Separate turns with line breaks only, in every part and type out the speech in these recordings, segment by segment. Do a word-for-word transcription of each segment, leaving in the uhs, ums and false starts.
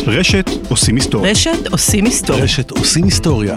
רשת עושים היסטוריה.
רשת עושים היסטוריה.
רשת עושים היסטוריה.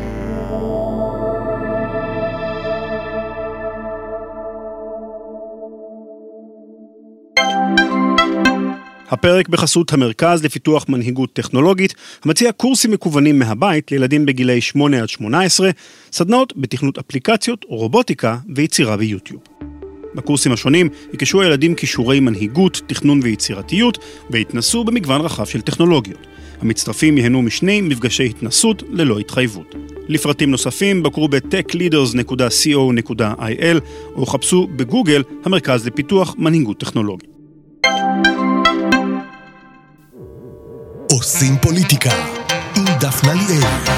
הפרק בחסות המרכז לפיתוח מנהיגות טכנולוגית, המציע קורסים מקוונים מהבית לילדים בגילי שמונה עד שמונה עשרה, סדנאות בתכנות אפליקציות, רובוטיקה ויצירה ביוטיוב. בקורסים השונים יקשו הילדים כישורי מנהיגות, תכנון ויצירתיות, והתנסו במגוון רחב של טכנולוגיות. המצטרפים יהנו משני מפגשי התנסות ללא התחייבות. לפרטים נוספים בקרו ב-טק לידרס נקודה קו נקודה איי אל או חפשו בגוגל המרכז לפיתוח מנהיגות טכנולוגית.
עושים פוליטיקה עם דפנה ליאל.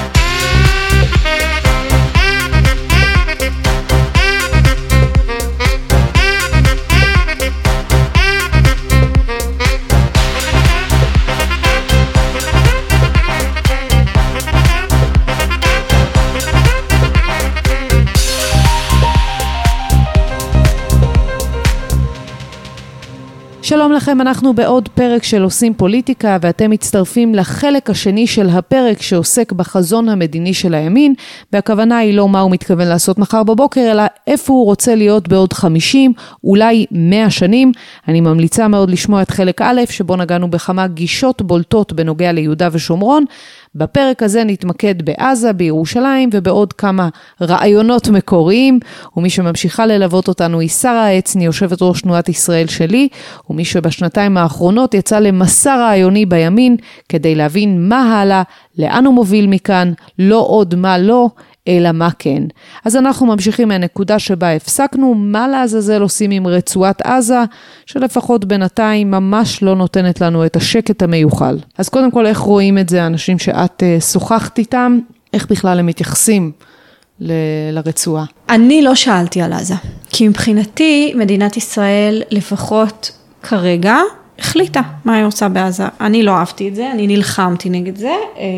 שלום לכם, אנחנו בעוד פרק של עושים פוליטיקה, ואתם מצטרפים לחלק השני של הפרק שעוסק בחזון המדיני של הימין, והכוונה היא לא מה הוא מתכוון לעשות מחר בבוקר, אלא איפה הוא רוצה להיות בעוד חמישים, אולי מאה שנים. אני ממליצה מאוד לשמוע את חלק א', שבו נגענו בכמה גישות בולטות בנוגע ליהודה ושומרון. בפרק הזה נתמקד בעזה, בירושלים, ובעוד כמה רעיונות מקוריים, ומי שממשיכה ללוות אותנו היא שרה העצני, יושבת ראש תנועת ישראל שלי, ומי שבשנתיים האחרונות יצא למסע רעיוני בימין, כדי להבין מה הלאה, לאן הוא מוביל מכאן, לא עוד מה לא, אלא מה כן. אז אנחנו ממשיכים מהנקודה שבה הפסקנו, מה לעזאזל עושים עם רצועת עזה, שלפחות בינתיים ממש לא נותנת לנו את השקט המיוחל. אז קודם כל, איך רואים את זה האנשים שאת uh, שוחחת איתם, איך בכלל הם מתייחסים ל- לרצועה?
אני לא שאלתי על עזה, כי מבחינתי מדינת ישראל לפחות כרגע החליטה מה היא עושה בעזה. אני לא אהבתי את זה, אני נלחמתי נגד זה,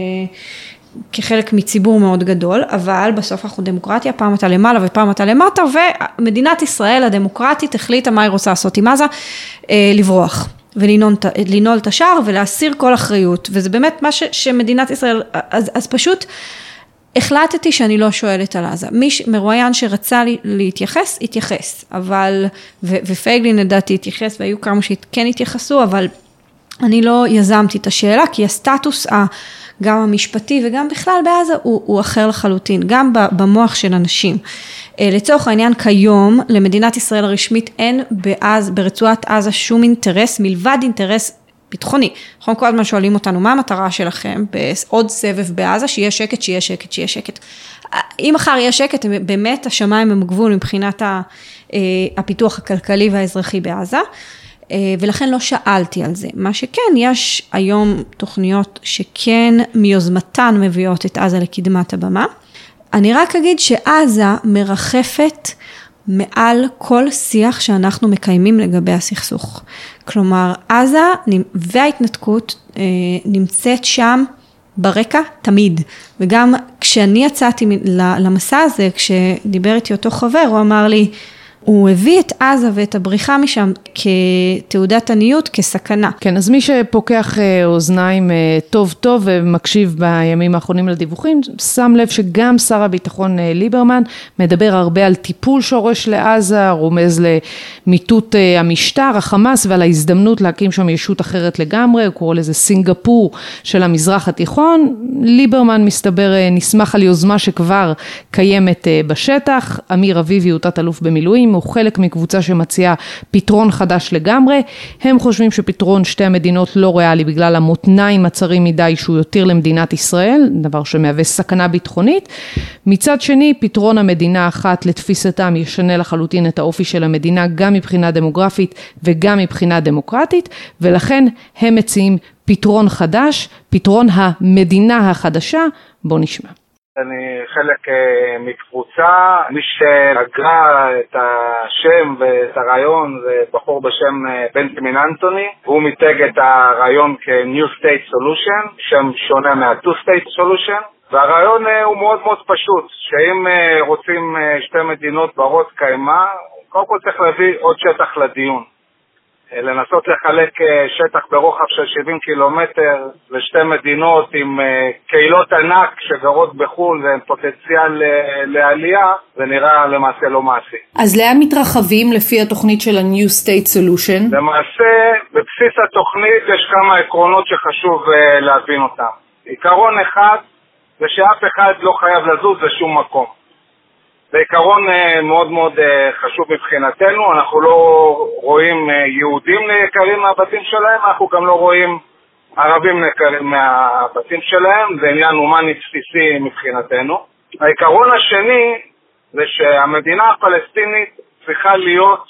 כחלק מציבור מאוד גדול, אבל בסוף אנחנו דמוקרטיה, פעם אתה למעלה ופעם אתה למטה, ומדינת ישראל הדמוקרטית החליטה מה היא רוצה לעשות עם עזה, לברוח ולנעול את השער ולהסיר כל אחריות, וזה באמת מה ש, שמדינת ישראל, אז, אז פשוט החלטתי שאני לא שואלת על עזה. מי מרואיין שרצה לי, להתייחס, התייחס, אבל, ו, ופייגלין לדעתי התייחס, והיו כמה שכן התייחסו, אבל אני לא יזמתי את השאלה, כי הסטטוס ה... גם המשפטי וגם בכלל בעזה הוא, הוא אחר לחלוטין, גם במוח של אנשים. לצורך העניין כיום, למדינת ישראל הרשמית אין בעז, ברצועת עזה שום אינטרס, מלבד אינטרס ביטחוני. אנחנו כל הזמן שואלים אותנו, מה המטרה שלכם בעוד סבב בעזה, שיהיה שקט, שיהיה שקט, שיהיה שקט. אם מחר יהיה שקט, באמת השמיים הם גבול מבחינת הפיתוח הכלכלי והאזרחי בעזה, ולכן לא שאלתי על זה. מה שכן, יש היום תוכניות שכן מיוזמתן מביאות את עזה לקדמת הבמה. אני רק אגיד שעזה מרחפת מעל כל שיח שאנחנו מקיימים לגבי הסכסוך. כלומר, עזה וההתנתקות נמצאת שם ברקע תמיד. וגם כשאני יצאתי למסע הזה, כשדיבר איתי אותו חבר, הוא אמר לי, הוא הביא את עזה ואת הבריחה משם כתעודת עניות, כסכנה.
כן, אז מי שפוקח אוזניים טוב טוב ומקשיב בימים האחרונים לדיווחים, שם לב שגם שר הביטחון ליברמן מדבר הרבה על טיפול שורש לעזה, רומז למיטוט המשטר, החמאס, ועל ההזדמנות להקים שם ישות אחרת לגמרי, הוא קורא לזה סינגפור של המזרח התיכון. ליברמן מסתבר נשמח על יוזמה שכבר קיימת בשטח, אמיר אביבי הוא תת אלוף במילואים, הוא חלק מקבוצה שמציעה פתרון חדש לגמרי. הם חושבים שפתרון שתי המדינות לא ריאלי בגלל המותניים הצרים מדי שהוא יותר למדינת ישראל, דבר שמהווה סכנה ביטחונית. מצד שני, פתרון המדינה אחת לתפיסתם ישנה לחלוטין את האופי של המדינה גם מבחינה דמוגרפית וגם מבחינה דמוקרטית, ולכן הם מציעים פתרון חדש, פתרון המדינה החדשה. בוא נשמע.
אני חלק מקבוצה, מי שהגה את השם ואת הרעיון זה בחור בשם בנטמין אנטוני, והוא מיתג את הרעיון כ-New State Solution, שם שונה מה-Two State Solution, והרעיון הוא מאוד מאוד פשוט, שאם רוצים שתי מדינות ברות קיימה, קודם כל צריך להביא עוד שטח לדיון. לנסות לחלק שטח ברוחב של שבעים קילומטר לשתי מדינות עם קהילות ענק שגרות בחול והן פוטנציאל לעלייה, זה נראה למעשה לא מעשי.
אז לאן מתרחבים לפי התוכנית של ה-New State Solution?
למעשה, בבסיס התוכנית יש כמה עקרונות שחשוב להבין אותם. עיקרון אחד זה שאף אחד לא חייב לזוז לשום מקום. זה עיקרון מאוד מאוד חשוב מבחינתנו, אנחנו לא רואים יהודים נעקרים מהבתים שלהם, אנחנו גם לא רואים ערבים נעקרים מהבתים שלהם, זה עניין הומני בסיסי מבחינתנו. העיקרון השני זה שהמדינה הפלסטינית צריכה להיות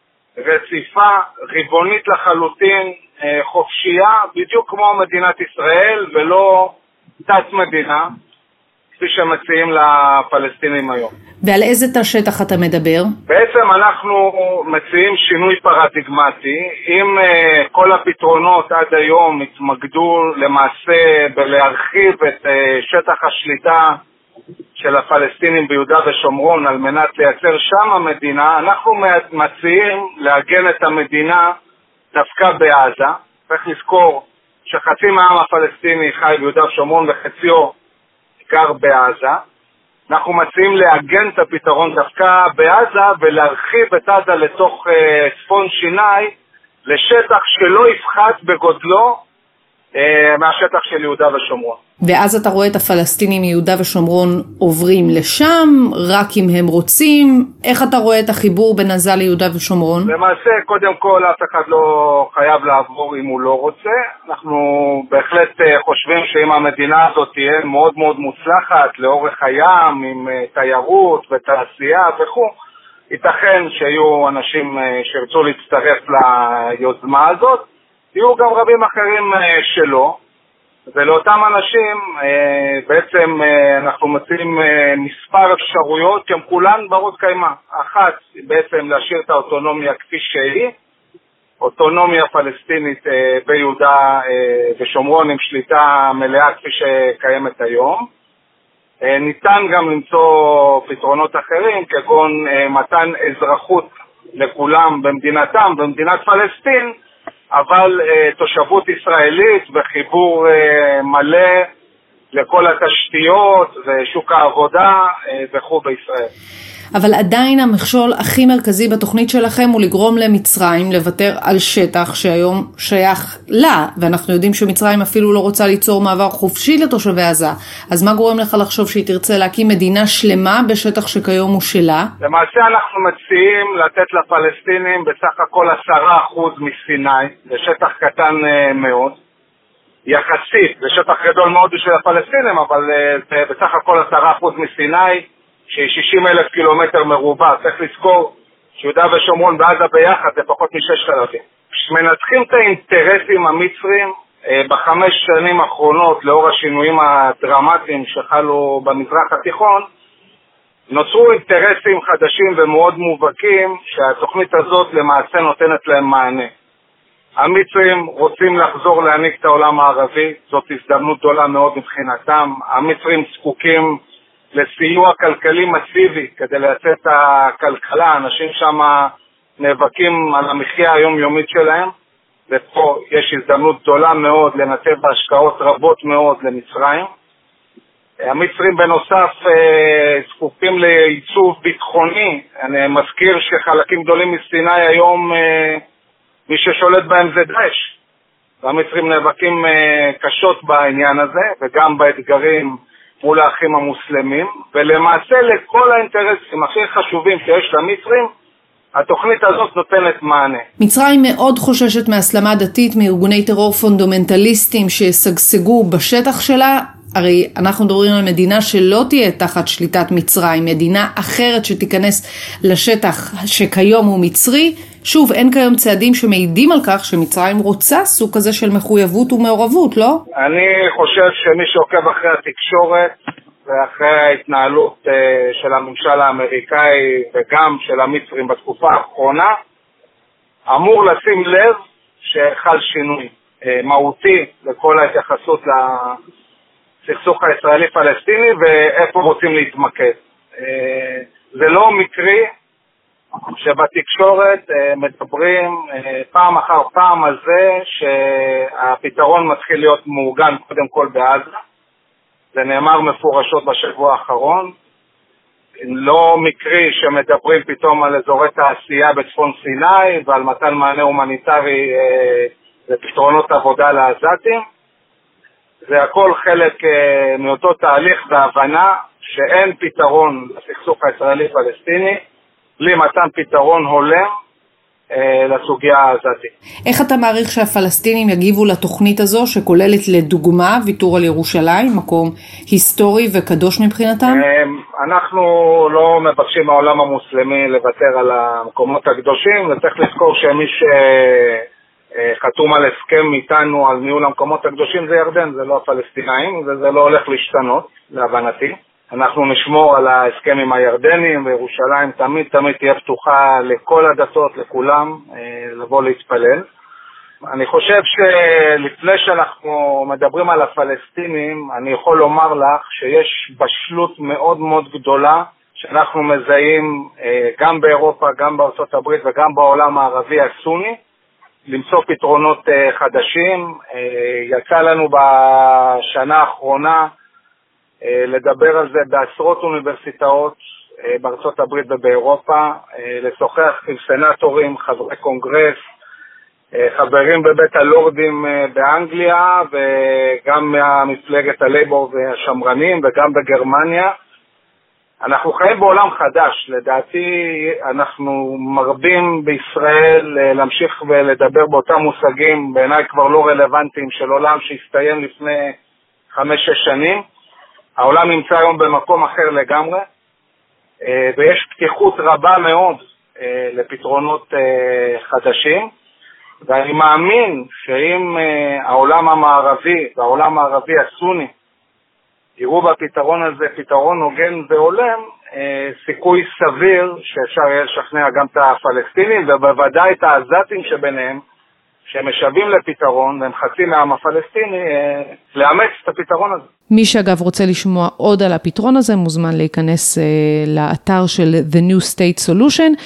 רציפה, ריבונית לחלוטין, חופשייה, בדיוק כמו מדינת ישראל ולא תת מדינה. כפי שמציעים לפלסטינים היום.
ועל איזה תא שטח אתה מדבר?
בעצם אנחנו מציעים שינוי פרדיגמטי. אם uh, כל הפתרונות עד היום התמקדו למעשה בלהרחיב את uh, שטח השליטה של הפלסטינים ביהודה ושומרון על מנת לייצר שם המדינה, אנחנו מציעים להגן את המדינה דווקא בעזה. צריך לזכור שחצי מהעם הפלסטיני חי ביהודה ושומרון וחציו גר בעזה. אנחנו מציעים להגן את הפתרון דווקא בעזה ולהרחיב את עזה לתוך uh, צפון שיני לשטח שלא יפחת בגודלו uh, מהשטח של יהודה ושומרון.
ואז אתה רואה את הפלסטינים מיהודה ושומרון עוברים לשם, רק אם הם רוצים. איך אתה רואה את החיבור בין עזה ליהודה ושומרון?
למעשה, קודם כל, אף אחד לא חייב לעבור אם הוא לא רוצה. אנחנו בהחלט חושבים שאם המדינה הזאת תהיה מאוד מאוד מוצלחת לאורך הים, עם תיירות ותעשייה וכו', ייתכן שיהיו אנשים שירצו להצטרף ליוזמה הזאת. יהיו גם רבים אחרים שלא. ולאותם אנשים בעצם אנחנו מציעים מספר אפשרויות שהן כולן ברות קיימא. אחת, בעצם להשאיר את האוטונומיה כפי שהיא, אוטונומיה פלסטינית ביהודה ושומרון עם שליטה מלאה כפי שקיימת היום. ניתן גם למצוא פתרונות אחרים, כגון מתן אזרחות לכולם במדינתם, במדינת פלסטין, אבל uh, תושבות ישראלית וחיבור uh, מלא לכל התשתיות ושוק העבודה uh, וכו' בישראל.
אבל עדיין המכשול הכי מרכזי בתוכנית שלכם הוא לגרום למצרים לוותר על שטח שהיום שייך לה, ואנחנו יודעים שמצרים אפילו לא רוצה ליצור מעבר חופשי לתושבי עזה. אז מה גורם לך לחשוב שהיא תרצה להקים מדינה שלמה בשטח שכיום הוא שלה?
למעשה אנחנו מציעים לתת לפלסטינים בסך הכל עשרה אחוז מסיני, זה שטח קטן מאוד, יחסית, זה שטח גדול מאוד בשביל הפלסטינים, אבל זה בסך הכל עשרה אחוז מסיני, שהיא שישים אלף קילומטר מרובע. צריך לזכור שיהודה ושומרון בעזה ביחד זה פחות מששת אלפים. כשמנתחים את האינטרסים המצרים בחמש שנים האחרונות לאור השינויים הדרמטיים שחלו במזרח התיכון, נוצרו אינטרסים חדשים ומאוד מובהקים שהתוכנית הזאת למעשה נותנת להם מענה. המצרים רוצים לחזור להעניק את העולם הערבי, זאת הזדמנות גדולה מאוד מבחינתם. המצרים זקוקים לסיוע כלכלי מסיבי כדי לייצר את הכלכלה. אנשים שם נאבקים על המחיה היומיומית שלהם, ופה יש הזדמנות גדולה מאוד לנתב בהשקעות רבות מאוד למצרים. המצרים בנוסף זקוקים לייצוב ביטחוני. אני מזכיר שחלקים גדולים מסיני היום מי ששולט בהם זה דאעש, והמצרים נאבקים קשות בעניין הזה וגם באתגרים מול האחים המוסלמים, ולמעשה לכל האינטרסים הכי חשובים שיש למצרים, התוכנית הזאת נותנת מענה.
מצרים מאוד חוששת מהסלמה דתית, מארגוני טרור פונדמנטליסטים ששגשגו בשטח שלה. הרי אנחנו מדברים על מדינה שלא תהיה תחת שליטת מצרים, מדינה אחרת שתיכנס לשטח שכיום הוא מצרי. שוב, אין כיום צעדים שמעידים על כך שמצרים רוצה סוג כזה של מחויבות ומעורבות, לא?
אני חושב שמי שעוקב אחרי התקשורת ואחרי ההתנהלות uh, של הממשל האמריקאי וגם של המצרים בתקופה האחרונה, אמור לשים לב שחל שינוי uh, מהותי לכל ההתייחסות לסכסוך הישראלי-פלסטיני ואיפה רוצים להתמקד. Uh, זה לא מקרי, שבתקשורת מדברים פעם אחר פעם על זה שהפתרון מתחיל להיות מאורגן קודם כל בעזה. זה נאמר מפורשות בשבוע האחרון. לא מקרי שמדברים פתאום על אזורי תעשייה בצפון סיני ועל מתן מענה הומניטרי לפתרונות עבודה לעזתים. זה הכל חלק מאותו תהליך והבנה שאין פתרון לסכסוך הישראלי-פלסטיני בלי מתן פתרון הולם לסוגיה העזתית.
איך אתה מעריך שהפלסטינים יגיבו לתוכנית הזו שכוללת לדוגמה ויתור על ירושלים, מקום היסטורי וקדוש מבחינתם?
אנחנו לא מבקשים מהעולם המוסלמי לוותר על המקומות הקדושים, וצריך לזכור שמי שחתום על הסכם איתנו על ניהול המקומות הקדושים זה ירדן, זה לא הפלסטינאים, וזה לא הולך להשתנות להבנתי. אנחנו נשמור על ההסכם עם הירדנים, וירושלים תמיד תמיד תהיה פתוחה לכל הדתות, לכולם, לבוא להתפלל. אני חושב שלפני שאנחנו מדברים על הפלסטינים, אני יכול לומר לך שיש בשלות מאוד מאוד גדולה, שאנחנו מזהים גם באירופה, גם בארצות הברית וגם בעולם הערבי הסוני, למצוא פתרונות חדשים. יצא לנו בשנה האחרונה, לדבר על זה בעשרות אוניברסיטאות בארצות הברית ובאירופה, לשוחח עם סנטורים, חברי קונגרס, חברים בבית הלורדים באנגליה וגם מהמפלגת הלייבור והשמרנים וגם בגרמניה. אנחנו חיים בעולם חדש, לדעתי אנחנו מרבים בישראל להמשיך ולדבר באותם מושגים, בעיניי כבר לא רלוונטיים, של עולם שהסתיים לפני חמש-שש שנים. העולם נמצא היום במקום אחר לגמרי, ויש פתיחות רבה מאוד לפתרונות חדשים, ואני מאמין שאם העולם המערבי והעולם הערבי הסוני יראו בפתרון הזה פתרון הוגן והולם, סיכוי סביר שאפשר יהיה לשכנע גם את הפלסטינים ובוודאי את העזתים שביניהם, שהם משווים לפתרון והם חצי מהעם הפלסטיני, לאמץ את הפתרון הזה.
מי שאגב רוצה לשמוע עוד על הפתרון הזה מוזמן להיכנס uh, לאתר של The New State Solution,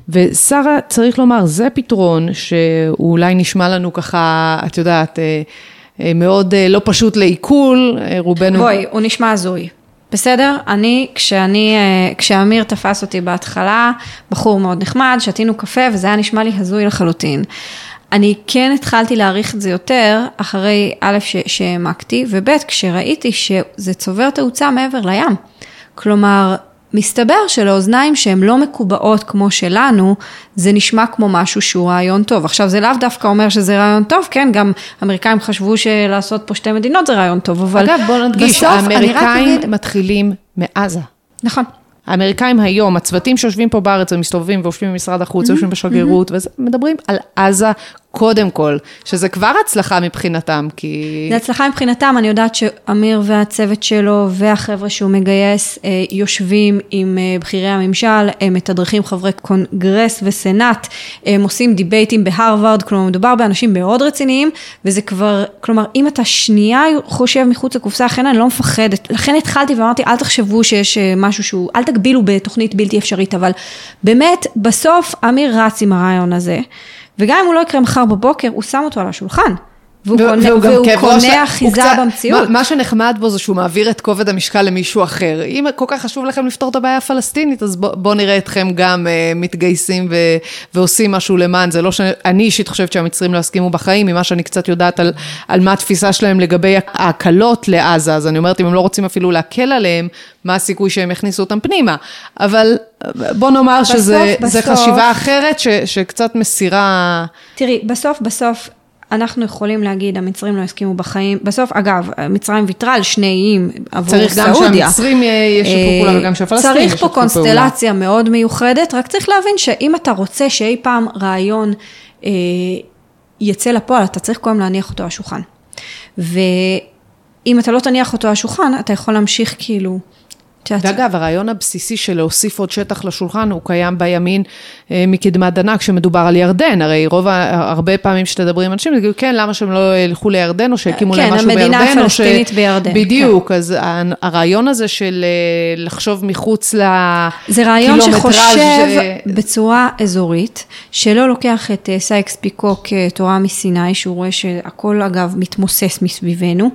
ושרה צריך לומר זה פתרון שאולי נשמע לנו ככה, את יודעת, uh, uh, מאוד uh, לא פשוט לעיכול, uh, רובנו...
בואי, הוא נשמע זוי. בסדר? אני, כשאני, כשאמיר תפס אותי בהתחלה, בחור מאוד נחמד, שתינו קפה וזה היה נשמע לי הזוי לחלוטין. אני כן התחלתי להעריך את זה יותר, אחרי א' שהעמקתי, וב' כשראיתי שזה צובר תאוצה מעבר לים. כלומר, מסתבר שלאוזניים שהן לא מקובעות כמו שלנו, זה נשמע כמו משהו שהוא רעיון טוב. עכשיו, זה לאו דווקא אומר שזה רעיון טוב, כן, גם אמריקאים חשבו שלעשות פה שתי מדינות זה רעיון טוב, אבל
אגב, בוא נדגיש, האמריקאים מתחילים מעזה.
נכון.
האמריקאים היום, הצוותים שיושבים פה בארץ, הם מסתובבים ויושבים במשרד החוץ, יושבים בשגרירות, ומדברים על עזה קודם כל, שזה כבר הצלחה מבחינתם, כי...
זה הצלחה מבחינתם, אני יודעת שאמיר והצוות שלו והחבר'ה שהוא מגייס, יושבים עם בחירי הממשל, הם מתדרכים חברי קונגרס וסנאט, הם עושים דיבייטים בהרווארד, כלומר מדובר באנשים מאוד רציניים, וזה כבר, כלומר, אם אתה שנייה חושב מחוץ לקופסה, לכן אני לא מפחדת, לכן התחלתי ואמרתי, אל תחשבו שיש משהו שהוא, אל תגבילו בתוכנית בלתי אפשרית, אבל באמת, בסוף אמיר רץ עם הרעיון הזה, וגם אם הוא לא יקרה מחר בבוקר, הוא שם אותו על השולחן. והוא קונה, והוא קונה אחיזה במציאות.
מה שנחמד בו זה שהוא מעביר את כובד המשקל למישהו אחר. אם כל כך חשוב לכם לפתור את הבעיה הפלסטינית, אז בואו נראה אתכם גם מתגייסים ועושים משהו למען. זה לא שאני אישית חושבת שהמצרים לא הסכימו בחיים, ממה שאני קצת יודעת על מה התפיסה שלהם לגבי ההקלות לעזה. אז אני אומרת, אם הם לא רוצים אפילו להקל עליהם, מה הסיכוי שהם יכניסו אותם פנימה. אבל בוא נאמר שזה חשיבה אחרת שקצת מסירה...
תראי, בסוף, בסוף, אנחנו יכולים להגיד, המצרים לא הסכימו בחיים, בסוף, אגב, מצרים ויתרה על שני איים עבור סעודיה.
צריך גם שהמצרים ישתפו פעולה וגם שהפלסטינים
צריך פה קונסטלציה מאוד מיוחדת, רק צריך להבין שאם אתה רוצה שאי פעם רעיון אה, יצא לפועל, אתה צריך קודם להניח אותו על השולחן. ואם אתה לא תניח אותו על השולחן, אתה יכול להמשיך כאילו,
ואגב, הרעיון הבסיסי של להוסיף עוד שטח לשולחן, הוא קיים בימין מקדמת דנה, כשמדובר על ירדן, הרי רוב, הרבה פעמים שתדברים עם אנשים, יגידו, כן, למה שהם לא ילכו לירדן, או שהקימו להם משהו בירדן,
כן, המדינה הפלסטינית בירדן.
בדיוק, אז הרעיון הזה של לחשוב מחוץ לקילומטראז'
זה רעיון שחושב בצורה אזורית, שלא לוקח את סייקס פיקו כתורה מסיני, שהוא רואה שהכל אגב מתמוסס מסביבנו,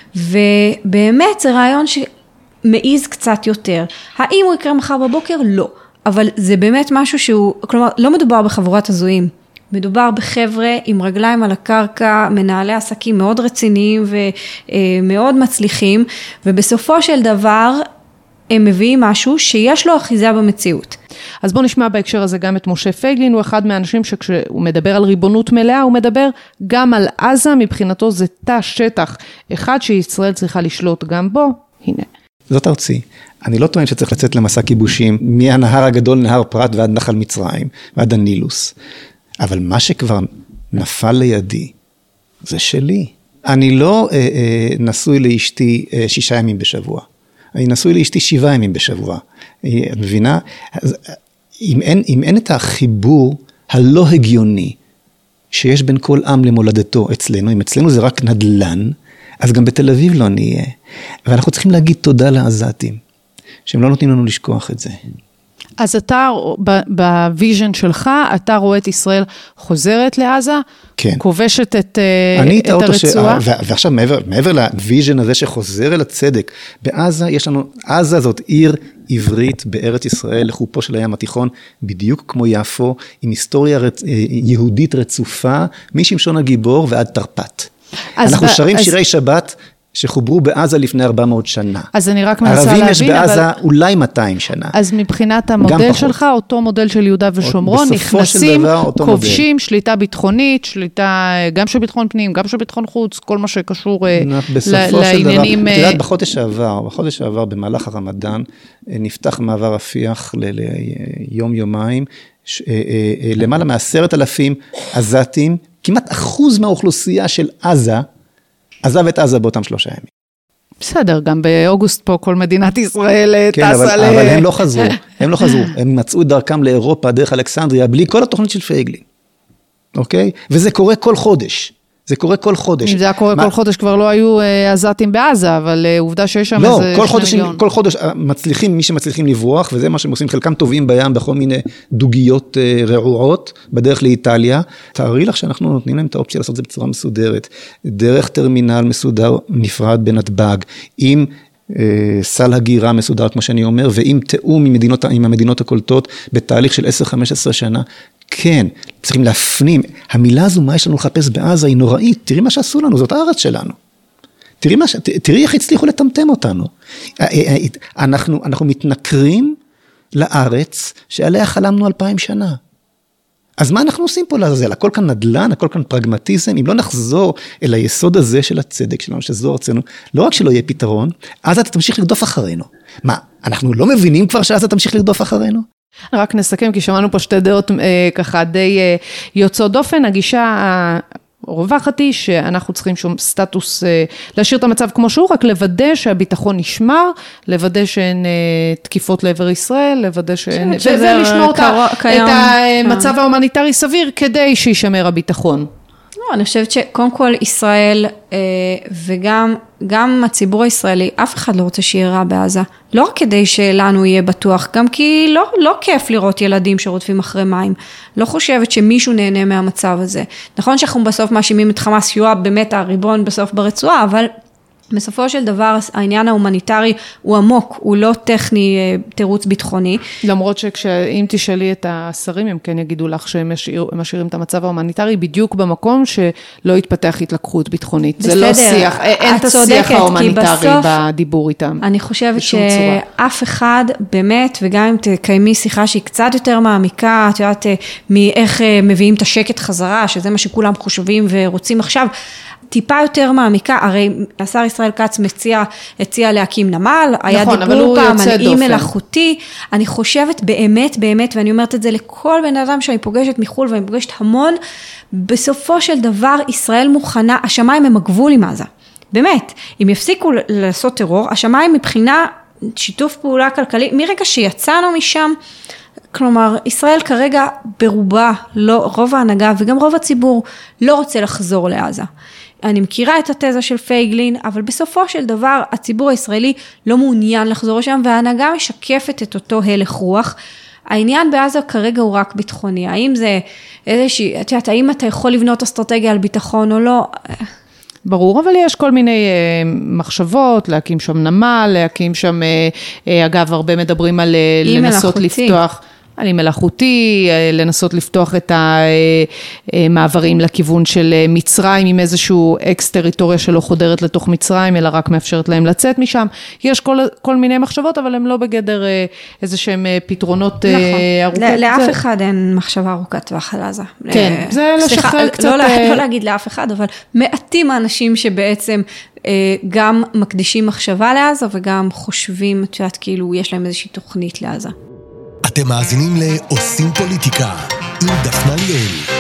ובאמת זה רעיון שמעיז קצת יותר. האם הוא יקרה מחר בבוקר? לא. אבל זה באמת משהו שהוא, כלומר, לא מדובר בחבורת הזויים. מדובר בחבר'ה עם רגליים על הקרקע, מנהלי עסקים מאוד רציניים ומאוד מצליחים, ובסופו של דבר הם מביאים משהו שיש לו אחיזה במציאות.
אז בוא נשמע בהקשר הזה גם את משה פייגלין, הוא אחד מהאנשים שכשהוא מדבר על ריבונות מלאה, הוא מדבר גם על עזה, מבחינתו זה תא שטח אחד שישראל צריכה לשלוט גם בו, הנה.
זאת ארצי. אני לא טוען שצריך לצאת למסע כיבושים, מהנהר הגדול, נהר פרת ועד נחל מצרים, ועד הנילוס. אבל מה שכבר נפל לידי, זה שלי. אני לא אה, אה, נשוי לאשתי אה, שישה ימים בשבוע. אני נשוי לאשתי שבעה ימים בשבוע. את מבינה? אז, אם אין, אם אין את החיבור הלא הגיוני, שיש בין כל עם למולדתו אצלנו, אם אצלנו זה רק נדלן, אז גם בתל אביב לא נהיה. ואנחנו צריכים להגיד תודה לעזתים, שהם לא נותנים לנו לשכוח את זה.
אז אתה, בוויז'ן שלך, אתה רואה את ישראל חוזרת לעזה,
כן.
כובשת את,
את
הרצועה.
ש... ועכשיו מעבר, מעבר לוויז'ן הזה שחוזר אל הצדק, בעזה יש לנו, עזה זאת עיר עברית בארץ ישראל, לחופו של הים התיכון, בדיוק כמו יפו, עם היסטוריה רצ... יהודית רצופה, משמשון הגיבור ועד תרפ"ט. אנחנו ב... שרים אז... שירי שבת, שחוברו בעזה לפני ארבע מאות שנה.
אז אני רק מנסה להבין,
ערבים יש בעזה אבל... אולי מאתיים שנה.
אז מבחינת המודל שלך, אותו מודל של יהודה ושומרון, נכנסים, כובשים, שליטה ביטחונית, שליטה גם של ביטחון פנים, גם של ביטחון חוץ, כל מה שקשור לעניינים.
את יודעת, בחודש שעבר, בחודש שעבר, במהלך הרמדאן, נפתח מעבר רפיח ליום יומיים, למעלה מעשרת אלפים עזתים, כמעט אחוז מהאוכלוסייה של עזה, עזב את עזה באותם שלושה ימים.
בסדר, גם באוגוסט פה כל מדינת ישראל
כן,
טסה
אבל,
ל...
אבל הם לא חזרו, הם לא חזרו, הם מצאו את דרכם לאירופה, דרך אלכסנדריה, בלי כל התוכנית של פייגלין. אוקיי? וזה קורה כל חודש. זה קורה כל חודש.
אם זה היה קורה מה... כל חודש כבר לא היו עזתים בעזה, אבל עובדה שיש שם
לא,
איזה
כל חודש, כל חודש מצליחים, מי שמצליחים לברוח, וזה מה שהם עושים, חלקם טובים בים, בכל מיני דוגיות רעועות, בדרך לאיטליה. תארי לך שאנחנו נותנים להם את האופציה לעשות את זה בצורה מסודרת, דרך טרמינל מסודר נפרד בנתב"ג, עם סל הגירה מסודר, כמו שאני אומר, ועם תאום עם, מדינות, עם המדינות הקולטות, בתהליך של עשר חמש עשרה שנה, כן, צריכים להפנים, המילה הזו, מה יש לנו לחפש בעזה, היא נוראית, תראי מה שעשו לנו, זאת הארץ שלנו. תראי, מה, תראי איך הצליחו לטמטם אותנו. אנחנו, אנחנו מתנכרים לארץ, שעליה חלמנו אלפיים שנה. אז מה אנחנו עושים פה לזה? הכל כאן נדל"ן, הכל כאן פרגמטיזם, אם לא נחזור אל היסוד הזה של הצדק שלנו, שזו ארצנו, לא רק שלא יהיה פתרון, אז אתה תמשיך לרדוף אחרינו. מה, אנחנו לא מבינים כבר שאז אתה תמשיך לרדוף אחרינו?
רק נסכם, כי שמענו פה שתי דעות אה, ככה די אה, יוצאות דופן, הגישה הרווחת היא שאנחנו צריכים שום סטטוס, אה, להשאיר את המצב כמו שהוא, רק לוודא שהביטחון נשמר, לוודא שאין אה, תקיפות לעבר ישראל, לוודא שאין, וזה לשמור את המצב ההומניטרי סביר, כדי שישמר הביטחון.
לא, אני חושבת שקודם כל ישראל אה, וגם גם הציבור הישראלי, אף אחד לא רוצה שיהיה רע בעזה. לא רק כדי שלנו יהיה בטוח, גם כי לא, לא כיף לראות ילדים שרודפים אחרי מים. לא חושבת שמישהו נהנה מהמצב הזה. נכון שאנחנו בסוף מאשימים את חמאס, יואב באמת הריבון בסוף ברצועה, אבל בסופו של דבר העניין ההומניטרי הוא עמוק, הוא לא טכני תירוץ ביטחוני.
למרות שאם תשאלי את השרים, הם כן יגידו לך שהם משאירים את המצב ההומניטרי בדיוק במקום שלא יתפתח התלקחות ביטחונית. בסדר, זה לא שיח, אין את השיח ההומניטרי בדיבור איתם.
אני חושבת שאף אחד באמת, וגם אם תקיימי שיחה שהיא קצת יותר מעמיקה, את יודעת מאיך מביאים את השקט חזרה, שזה מה שכולם חושבים ורוצים עכשיו, טיפה יותר מעמיקה, הרי השר ישראל כץ מציע, הציע להקים נמל, היה
נכון,
דיבור פעם על אי מלאכותי, אני חושבת באמת, באמת, ואני אומרת את זה לכל בן אדם שאני פוגשת מחול, ואני פוגשת המון, בסופו של דבר ישראל מוכנה, השמיים הם הגבול עם עזה, באמת, אם יפסיקו לעשות טרור, השמיים מבחינה שיתוף פעולה כלכלי, מרגע שיצאנו משם, כלומר, ישראל כרגע ברובה, לא, רוב ההנהגה וגם רוב הציבור לא רוצה לחזור לעזה. אני מכירה את התזה של פייגלין, אבל בסופו של דבר הציבור הישראלי לא מעוניין לחזור לשם, וההנהגה משקפת את אותו הלך רוח. העניין בעזה כרגע הוא רק ביטחוני. האם זה איזושהי, את יודעת, האם אתה יכול לבנות אסטרטגיה על ביטחון או לא?
ברור, אבל יש כל מיני אה, מחשבות, להקים שם נמל, להקים שם, אה, אה, אגב, הרבה מדברים על אה, לנסות מלאכותי. לפתוח, על מלאכותי, אה, לנסות לפתוח את המעברים לכיוון של מצרים, עם איזשהו אקס-טריטוריה שלא חודרת לתוך מצרים, אלא רק מאפשרת להם לצאת משם. יש כל, כל מיני מחשבות, אבל הם לא בגדר אה, איזה שהם פתרונות נכון. אה, ארוכת.
לאף זה... אחד אין מחשבה ארוכת טווח על עזה.
כן, זה לשחרר קצת.
לא, אה... לא להגיד לאף אחד, אבל מעטים האנשים שבעצם אה, גם מקדישים מחשבה לעזה, וגם חושבים, את יודעת, כאילו יש להם איזושהי תוכנית לעזה.
אתם מאזינים לעושים פוליטיקה עם דפנה ליאל.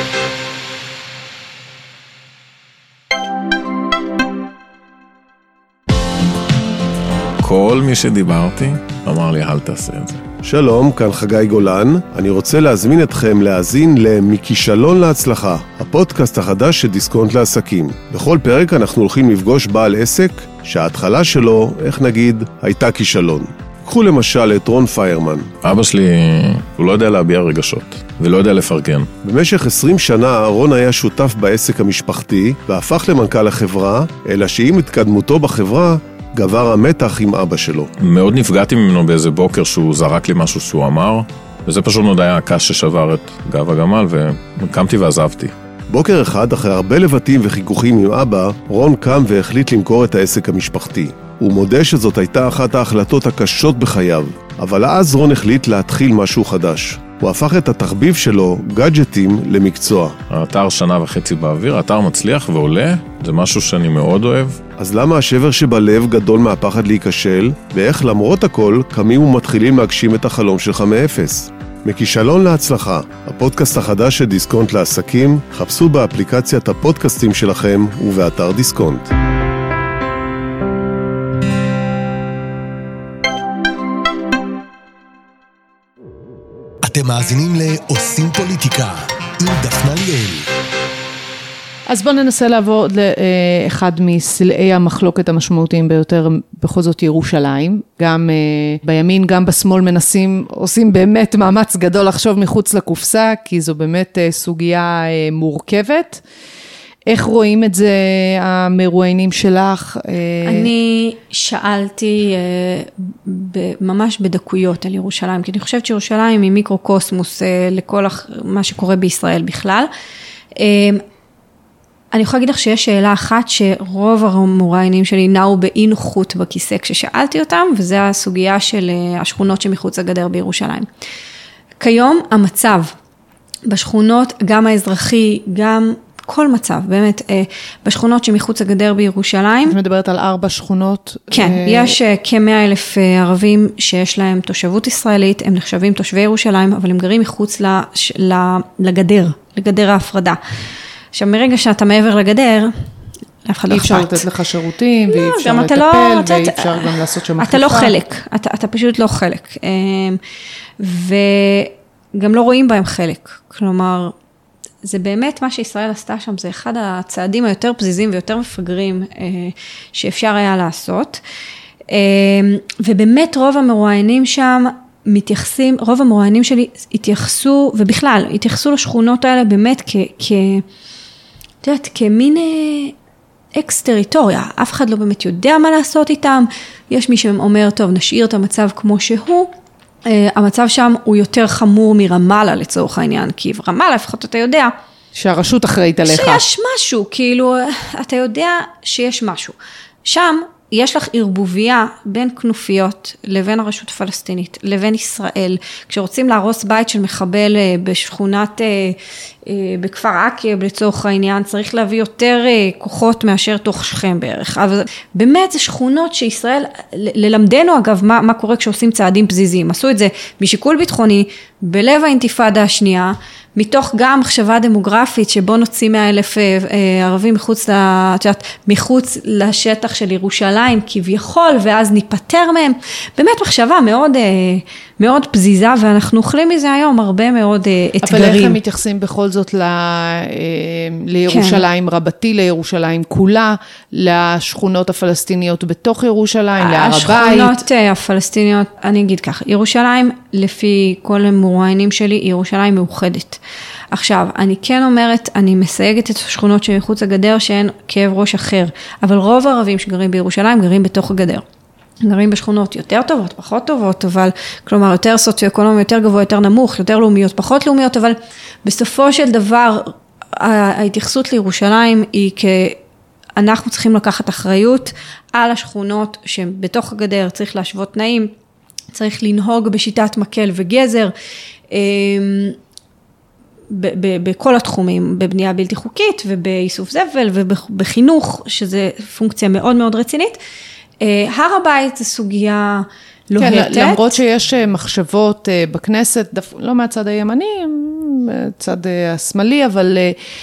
כל מי שדיברתי אמר לי, אל תעשה את זה.
שלום, כאן חגי גולן. אני רוצה להזמין אתכם להאזין למכישלון להצלחה, הפודקאסט החדש של דיסקונט לעסקים. בכל פרק אנחנו הולכים לפגוש בעל עסק שההתחלה שלו, איך נגיד, הייתה כישלון. קחו למשל את רון פיירמן.
אבא שלי, הוא לא יודע להביע רגשות, ולא יודע לפרגן.
במשך עשרים שנה רון היה שותף בעסק המשפחתי, והפך למנכ"ל החברה, אלא שעם התקדמותו בחברה, גבר המתח עם אבא שלו.
מאוד נפגעתי ממנו באיזה בוקר שהוא זרק לי משהו שהוא אמר, וזה פשוט מאוד היה הקש ששבר את גב הגמל, וקמתי ועזבתי.
בוקר אחד, אחרי הרבה לבטים וחיכוכים עם אבא, רון קם והחליט למכור את העסק המשפחתי. הוא מודה שזאת הייתה אחת ההחלטות הקשות בחייו, אבל אז רון החליט להתחיל משהו חדש. הוא הפך את התחביב שלו, גאדג'טים, למקצוע.
האתר שנה וחצי באוויר, האתר מצליח ועולה, זה משהו שאני מאוד אוהב.
אז למה השבר שבלב גדול מהפחד להיכשל, ואיך למרות הכל קמים ומתחילים להגשים את החלום שלך מאפס? מכישלון להצלחה, הפודקאסט החדש של דיסקונט לעסקים, חפשו באפליקציית הפודקאסטים שלכם ובאתר דיסקונט.
אתם מאזינים לעושים פוליטיקה עם דפנה ליאל.
אז בואו ננסה לעבור לאחד מסלעי המחלוקת המשמעותיים ביותר, בכל זאת ירושלים. גם בימין, גם בשמאל מנסים, עושים באמת מאמץ גדול לחשוב מחוץ לקופסה, כי זו באמת סוגיה מורכבת. איך רואים את זה המרואיינים שלך?
אני שאלתי ממש בדקויות על ירושלים, כי אני חושבת שירושלים היא מיקרוקוסמוס לכל מה שקורה בישראל בכלל. אני יכולה להגיד לך שיש שאלה אחת שרוב המרואיינים שלי נעו באי נוחות בכיסא כששאלתי אותם, וזה הסוגיה של השכונות שמחוץ לגדר בירושלים. כיום המצב בשכונות, גם האזרחי, גם כל מצב, באמת, בשכונות שמחוץ לגדר בירושלים.
את מדברת על ארבע שכונות.
כן, יש כמאה אלף ערבים שיש להם תושבות ישראלית, הם נחשבים תושבי ירושלים, אבל הם גרים מחוץ לגדר, לגדר ההפרדה. עכשיו, מרגע שאתה מעבר לגדר, אף אחד לא אכפת.
אי אפשר לתת לך שירותים, ואי אפשר לטפל, ואי אפשר גם לעשות שם אכיפה.
אתה לא חלק, אתה פשוט לא חלק. וגם לא רואים בהם חלק. כלומר, זה באמת מה שישראל עשתה שם, זה אחד הצעדים היותר פזיזים ויותר מפגרים שאפשר היה לעשות. ובאמת רוב המרואיינים שם מתייחסים, רוב המרואיינים שלי התייחסו, ובכלל, התייחסו לשכונות האלה באמת כ... כ את יודעת, כמין אקס-טריטוריה, אף אחד לא באמת יודע מה לעשות איתם, יש מי שאומר, טוב, נשאיר את המצב כמו שהוא, המצב שם הוא יותר חמור מרמאללה לצורך העניין, כי רמאללה, לפחות אתה יודע,
שהרשות אחראית עליך.
שיש משהו, כאילו, אתה יודע שיש משהו. שם יש לך ערבוביה בין כנופיות לבין הרשות הפלסטינית, לבין ישראל. כשרוצים להרוס בית של מחבל בשכונת, בכפר עקב לצורך העניין, צריך להביא יותר כוחות מאשר תוך שכם בערך. אבל באמת זה שכונות שישראל, ללמדנו אגב מה, מה קורה כשעושים צעדים פזיזים. עשו את זה משיקול ביטחוני, בלב האינתיפאדה השנייה, מתוך גם מחשבה דמוגרפית, שבו נוציא מאה אלף ערבים מחוץ, מחוץ לשטח של ירושלים, כביכול, ואז ניפטר מהם. באמת מחשבה מאוד, מאוד פזיזה, ואנחנו אוכלים מזה היום הרבה מאוד אתגרים.
אבל איך הם מתייחסים בכל זאת ל... לירושלים כן. רבתי, לירושלים כולה, לשכונות הפלסטיניות בתוך ירושלים, להר הבית?
השכונות הפלסטיניות, אני אגיד כך, ירושלים, לפי כל המרואיינים שלי, ירושלים מאוחדת. עכשיו, אני כן אומרת, אני מסייגת את השכונות שמחוץ הגדר, שהן כאב ראש אחר, אבל רוב הערבים שגרים בירושלים, גרים בתוך הגדר. גרים בשכונות יותר טובות, פחות טובות, אבל, כלומר, יותר סוציו-אקונומי, יותר גבוה, יותר נמוך, יותר לאומיות, פחות לאומיות, אבל בסופו של דבר, ההתייחסות לירושלים היא כאנחנו צריכים לקחת אחריות על השכונות שבתוך הגדר, צריך להשוות תנאים, צריך לנהוג בשיטת מקל וגזר, בכל התחומים, בבנייה בלתי חוקית ובאיסוף זבל ובחינוך, שזה פונקציה מאוד מאוד רצינית. הר הבית זה סוגיה לוהטת. כן,
למרות שיש מחשבות בכנסת, לא מהצד הימני, צד השמאלי, אבל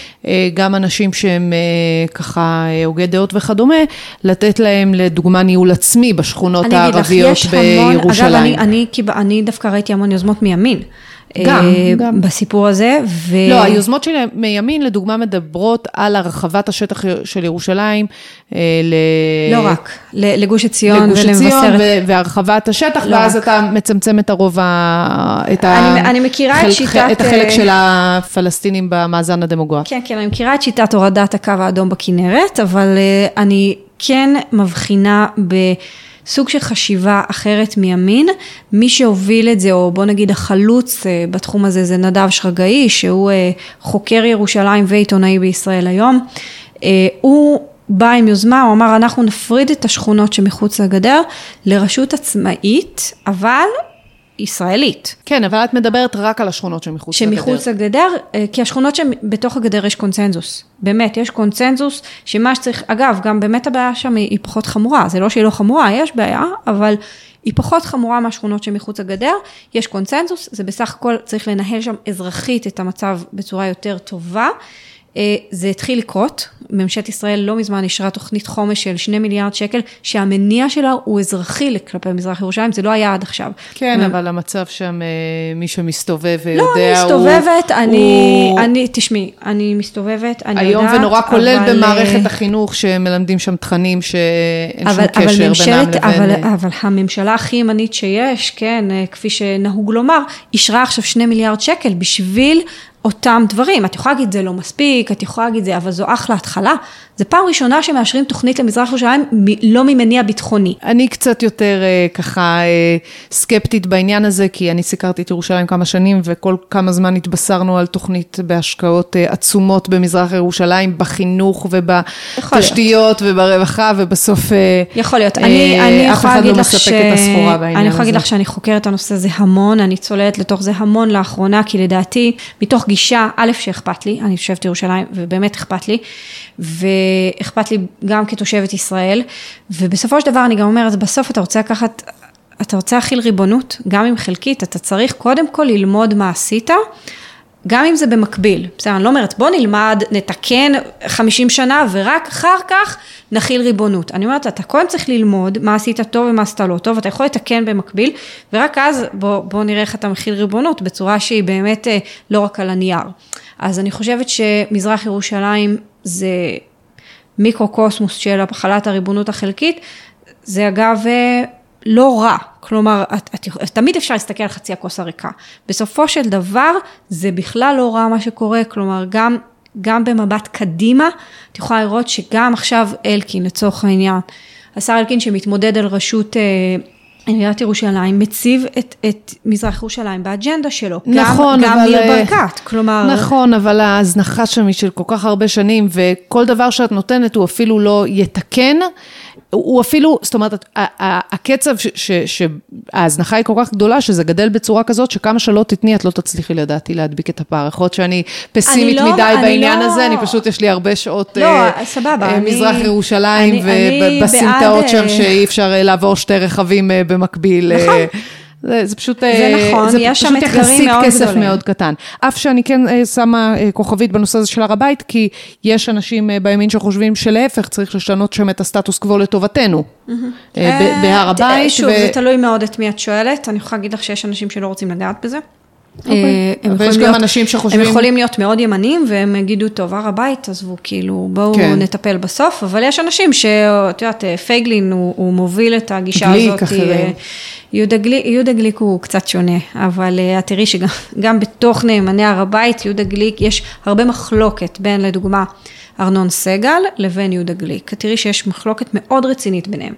גם אנשים שהם ככה הוגי דעות וכדומה, לתת להם לדוגמה ניהול עצמי בשכונות הערביות בירושלים.
אגב, אני, אני דווקא ראיתי המון יוזמות מימין. גם, גם. בסיפור הזה. ו...
לא, היוזמות של מימין לדוגמה מדברות על הרחבת השטח של ירושלים. ל...
לא רק, לגוש עציון
לגוש עציון והרחבת השטח, לא ואז רק. אתה מצמצם את הרוב, את,
אני, ה... אני מכירה
חלק,
את, שיטת...
את החלק של הפלסטינים במאזן הדמוגרפי.
כן, כן, אני מכירה את שיטת הורדת הקו האדום בכנרת, אבל אני כן מבחינה ב... סוג של חשיבה אחרת מימין, מי שהוביל את זה, או בוא נגיד החלוץ בתחום הזה, זה נדב שרגאי, שהוא חוקר ירושלים ועיתונאי בישראל היום, הוא בא עם יוזמה, הוא אמר, אנחנו נפריד את השכונות שמחוץ לגדר, לרשות עצמאית, אבל ישראלית.
כן, אבל את מדברת רק על השכונות שמחוץ לגדר.
שמחוץ לגדר, כי השכונות שבתוך הגדר יש קונצנזוס. באמת, יש קונצנזוס שמה שצריך, אגב, גם באמת הבעיה שם היא פחות חמורה. זה לא שהיא לא חמורה, יש בעיה, אבל היא פחות חמורה מהשכונות שמחוץ לגדר. יש קונצנזוס, זה בסך הכל צריך לנהל שם אזרחית את המצב בצורה יותר טובה. זה התחיל לקרות, ממשלת ישראל לא מזמן אישרה תוכנית חומש של שני מיליארד שקל, שהמניע שלה הוא אזרחי כלפי מזרח ירושלים, זה לא היה עד עכשיו.
כן, אבל המצב שם, מי שמסתובב ויודע,
לא, אני מסתובבת, אני, אני, תשמעי, אני מסתובבת, אני יודעת.
היום ונורא כולל במערכת החינוך, שמלמדים שם תכנים שאין שום קשר בינם לבין.
אבל הממשלה הכי ימנית שיש, כן, כפי שנהוג לומר, אישרה עכשיו שני מיליארד שקל בשביל אותם דברים. את יכולה להגיד, זה לא מספיק, את יכולה להגיד, זה, אבל זו אחלה התחלה. זה פעם ראשונה שמאשרים תוכנית למזרח ירושלים, לא ממניע ביטחוני.
אני קצת יותר ככה סקפטית בעניין הזה, כי אני סיקרתי את ירושלים כמה שנים, וכל כמה זמן התבשרנו על תוכנית בהשקעות עצומות במזרח ירושלים, בחינוך ובתשתיות וברווחה, ובסוף
יכול להיות. אני, אני
אף אחד לא מספק את הסחורה בעניין הזה.
אני יכולה להגיד לך שאני חוקרת את הנושא הזה המון, אני צוללת לתוך זה המון לאחרונה, כי לדעתי, מתוך גישה, א' שאכפת לי, אני חושבת ירושלים, ובאמת אכפת לי, ואכפת לי גם כתושבת ישראל, ובסופו של דבר אני גם אומרת, בסוף אתה רוצה לקחת, אתה רוצה להכיל ריבונות, גם אם חלקית, אתה צריך קודם כל ללמוד מה עשית, גם אם זה במקביל, בסדר, אני לא אומרת, בוא נלמד, נתקן חמישים שנה, ורק אחר כך נכיל ריבונות. אני אומרת, אתה קודם צריך ללמוד מה עשית טוב ומה עשית לא טוב, אתה יכול לתקן במקביל, ורק אז בוא, בוא נראה איך אתה מכיל ריבונות, בצורה שהיא באמת לא רק על הנייר. אז אני חושבת שמזרח ירושלים זה מיקרוקוסמוס של החלת הריבונות החלקית, זה אגב לא רע, כלומר, את, את, תמיד אפשר להסתכל על חצי הכוס הריקה. בסופו של דבר, זה בכלל לא רע מה שקורה, כלומר, גם, גם במבט קדימה, את יכולה לראות שגם עכשיו אלקין, לצורך העניין, השר אלקין שמתמודד על רשות עיריית ירושלים, מציב את, את מזרח ירושלים באג'נדה שלו.
נכון,
גם,
אבל...
גם ניר ברקת, כלומר...
נכון, אבל ההזנחה שם של כל כך הרבה שנים, וכל דבר שאת נותנת הוא אפילו לא יתקן, הוא אפילו, זאת אומרת, הקצב שההזנחה היא כל כך גדולה, שזה גדל בצורה כזאת, שכמה שלא תתני, את לא תצליחי לדעתי להדביק את הפער. יכול להיות שאני פסימית מדי בעניין הזה, אני פשוט, יש לי הרבה שעות מזרח ירושלים, ובסמטאות שם שאי אפשר לעבור שתי רכבים במקביל. זה, זה פשוט,
זה נכון,
זה
יש
פשוט
שם אתגרים
יחסית
מאוד
כסף
גדולים.
מאוד קטן. אף שאני כן שמה כוכבית בנושא הזה של הר הבית, כי יש אנשים בימין שחושבים שלהפך צריך לשנות שם את הסטטוס קוו לטובתנו, בהר הבית.
שוב, זה תלוי מאוד את מי את שואלת, אני יכולה להגיד לך שיש אנשים שלא רוצים לגעת בזה.
ויש גם אנשים שחושבים...
הם יכולים להיות מאוד ימנים, והם יגידו, טוב, הר הבית, עזבו, כאילו, בואו נטפל בסוף, אבל יש אנשים שאת יודעת, פייגלין הוא מוביל את הגישה הזאת. גליק אחרים. יהודה גליק הוא קצת שונה, אבל את תראי שגם בתוך נאמני הר הבית, יהודה גליק, יש הרבה מחלוקת בין, לדוגמה, ארנון סגל לבין יהודה גליק. תראי שיש מחלוקת מאוד רצינית ביניהם.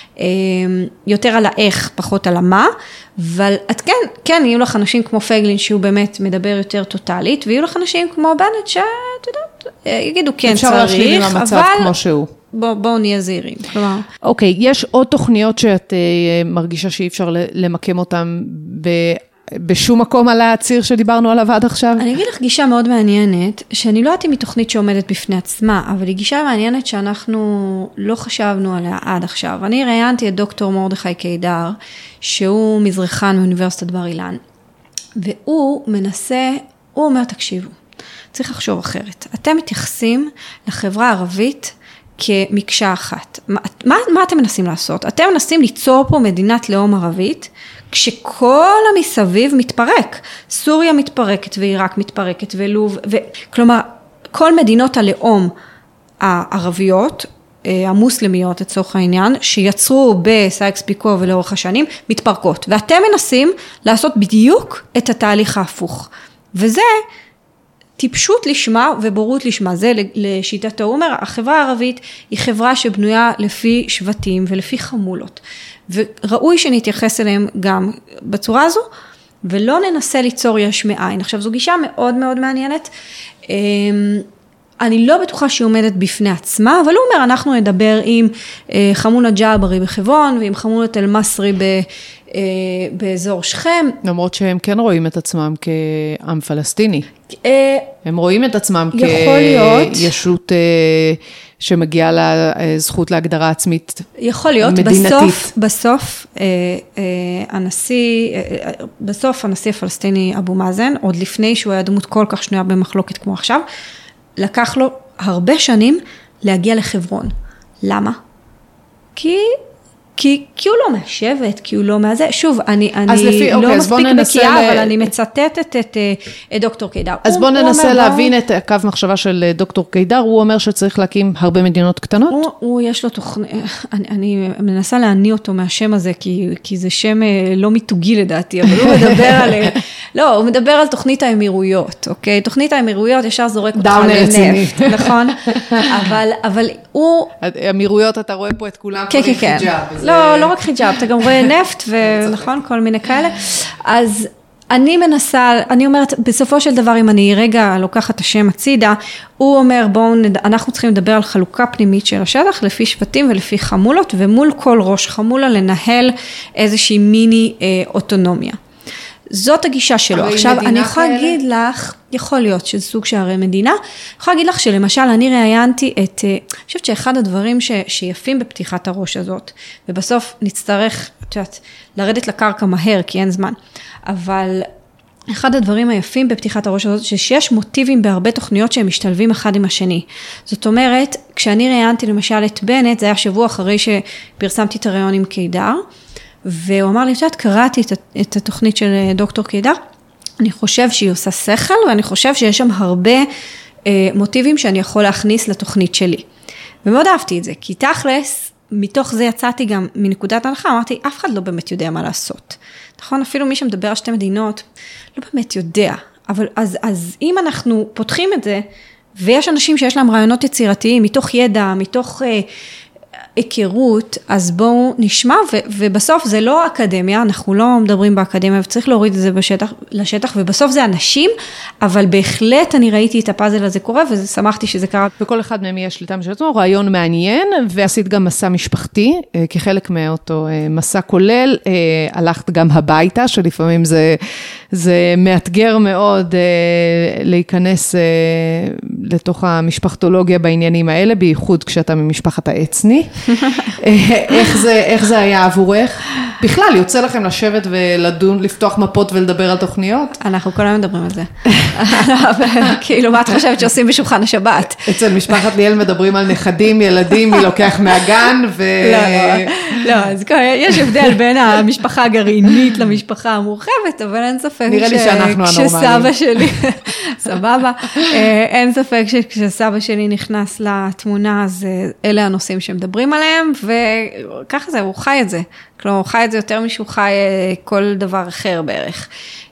יותר על האיך, פחות על המה, אבל את כן, כן, יהיו לך אנשים כמו פייגלין, שהוא באמת מדבר יותר טוטלית, ויהיו לך אנשים כמו בנט, שאת יודעת, יגידו כן צריך,
אפשר להשלים עם המצב כמו שהוא.
בואו בוא נהיה זהירים. כלומר.
אוקיי, יש עוד תוכניות שאת uh, מרגישה שאי אפשר למקם אותן ב... בשום מקום על הציר שדיברנו עליו עד עכשיו?
אני אגיד לך גישה מאוד מעניינת, שאני לא הייתי מתוכנית שעומדת בפני עצמה, אבל היא גישה מעניינת שאנחנו לא חשבנו עליה עד עכשיו. אני ראיינתי את דוקטור מרדכי קידר, שהוא מזרחן מאוניברסיטת בר אילן, והוא מנסה, הוא אומר, תקשיבו, צריך לחשוב אחרת. אתם מתייחסים לחברה הערבית כמקשה אחת. מה, מה, מה אתם מנסים לעשות? אתם מנסים ליצור פה מדינת לאום ערבית, כשכל המסביב מתפרק. סוריה מתפרקת ועיראק מתפרקת ולוב, ו... כלומר, כל מדינות הלאום הערביות, המוסלמיות לצורך העניין, שיצרו בסייקס פיקו ולאורך השנים, מתפרקות. ואתם מנסים לעשות בדיוק את התהליך ההפוך. וזה טיפשות לשמה ובורות לשמה. זה לשיטתו. הוא אומר, החברה הערבית היא חברה שבנויה לפי שבטים ולפי חמולות. וראוי שנתייחס אליהם גם בצורה הזו, ולא ננסה ליצור יש מאין. עכשיו, זו גישה מאוד מאוד מעניינת. אני לא בטוחה שהיא עומדת בפני עצמה, אבל הוא אומר, אנחנו נדבר עם חמולה ג'אברי בחברון, ועם חמולת אל-מסרי באזור שכם.
למרות שהם כן רואים את עצמם כעם פלסטיני. הם רואים את עצמם כישות שמגיעה לזכות להגדרה עצמית מדינתית.
יכול להיות, בסוף, בסוף, הנשיא, בסוף הנשיא הפלסטיני אבו מאזן, עוד לפני שהוא היה דמות כל כך שנויה במחלוקת כמו עכשיו, לקח לו הרבה שנים להגיע לחברון. למה? כי, כי, כי הוא לא מהשבט, כי הוא לא מהזה. שוב, אני, אני
לפי,
לא
אוקיי,
מספיק בקיאה,
ל...
אבל אני מצטטת את, את, את דוקטור קידר.
אז בוא ננסה להבין בוא... את הקו מחשבה של דוקטור קידר. הוא אומר שצריך להקים הרבה מדינות קטנות?
הוא, הוא יש לו תוכנית, אני, אני מנסה להניע אותו מהשם הזה, כי, כי זה שם לא מיתוגי לדעתי, אבל הוא מדבר על... לא, הוא מדבר על תוכנית האמירויות, אוקיי? תוכנית האמירויות ישר זורק אותך לנפט, נכון? אבל, אבל הוא...
האמירויות, אתה רואה פה את כולם
כן, כן, כן. לא, לא רק חיג'אב, אתה גם רואה נפט, ונכון, כל מיני כאלה. אז אני מנסה, אני אומרת, בסופו של דבר, אם אני רגע לוקחת את השם הצידה, הוא אומר, בואו, אנחנו צריכים לדבר על חלוקה פנימית של השטח, לפי שבטים ולפי חמולות, ומול כל ראש חמולה לנהל איזושהי מיני אוטונומיה. זאת הגישה שלו. עכשיו, אני יכולה להגיד לך, יכול להיות שזה סוג שערי מדינה, אני יכולה להגיד לך שלמשל, אני ראיינתי את, אני חושבת שאחד הדברים ש, שיפים בפתיחת הראש הזאת, ובסוף נצטרך, את יודעת, לרדת לקרקע מהר, כי אין זמן, אבל אחד הדברים היפים בפתיחת הראש הזאת, שיש מוטיבים בהרבה תוכניות שהם משתלבים אחד עם השני. זאת אומרת, כשאני ראיינתי למשל את בנט, זה היה שבוע אחרי שפרסמתי את הרעיון עם קידר, והוא אמר לי, את קראתי את, את התוכנית של דוקטור קידר, אני חושב שהיא עושה שכל, ואני חושב שיש שם הרבה אה, מוטיבים שאני יכול להכניס לתוכנית שלי. ומאוד אהבתי את זה, כי תכלס, מתוך זה יצאתי גם מנקודת הנחה, אמרתי, אף אחד לא באמת יודע מה לעשות. נכון? אפילו מי שמדבר על שתי מדינות, לא באמת יודע. אבל אז, אז אם אנחנו פותחים את זה, ויש אנשים שיש להם רעיונות יצירתיים, מתוך ידע, מתוך... אה, היכרות, אז בואו נשמע, ו- ובסוף זה לא אקדמיה, אנחנו לא מדברים באקדמיה, וצריך להוריד את זה בשטח, לשטח, ובסוף זה אנשים, אבל בהחלט אני ראיתי את הפאזל הזה קורה, ושמחתי שזה קרה.
וכל אחד מהם יש שליטה משל עצמו, רעיון מעניין, ועשית גם מסע משפחתי, כחלק מאותו מסע כולל, הלכת גם הביתה, שלפעמים זה, זה מאתגר מאוד להיכנס לתוך המשפחתולוגיה בעניינים האלה, בייחוד כשאתה ממשפחת העצני. איך זה, איך זה היה עבורך? בכלל, יוצא לכם לשבת ולדון, לפתוח מפות ולדבר על תוכניות?
אנחנו כל היום מדברים על זה. כאילו, מה את חושבת שעושים בשולחן השבת?
אצל משפחת ליאל מדברים על נכדים, ילדים, מי לוקח מהגן, ו...
לא, לא, לא, אז יש הבדל בין המשפחה הגרעינית למשפחה המורחבת, אבל אין ספק
נראה לי שאנחנו הנורמליים.
כשסבא שלי, סבבה, אין ספק שכשסבא שלי נכנס לתמונה, אז אלה הנושאים שמדברים עליהם, וככה זה, הוא חי את זה. כלומר, הוא חי את זה יותר משהו חי כל דבר אחר בערך.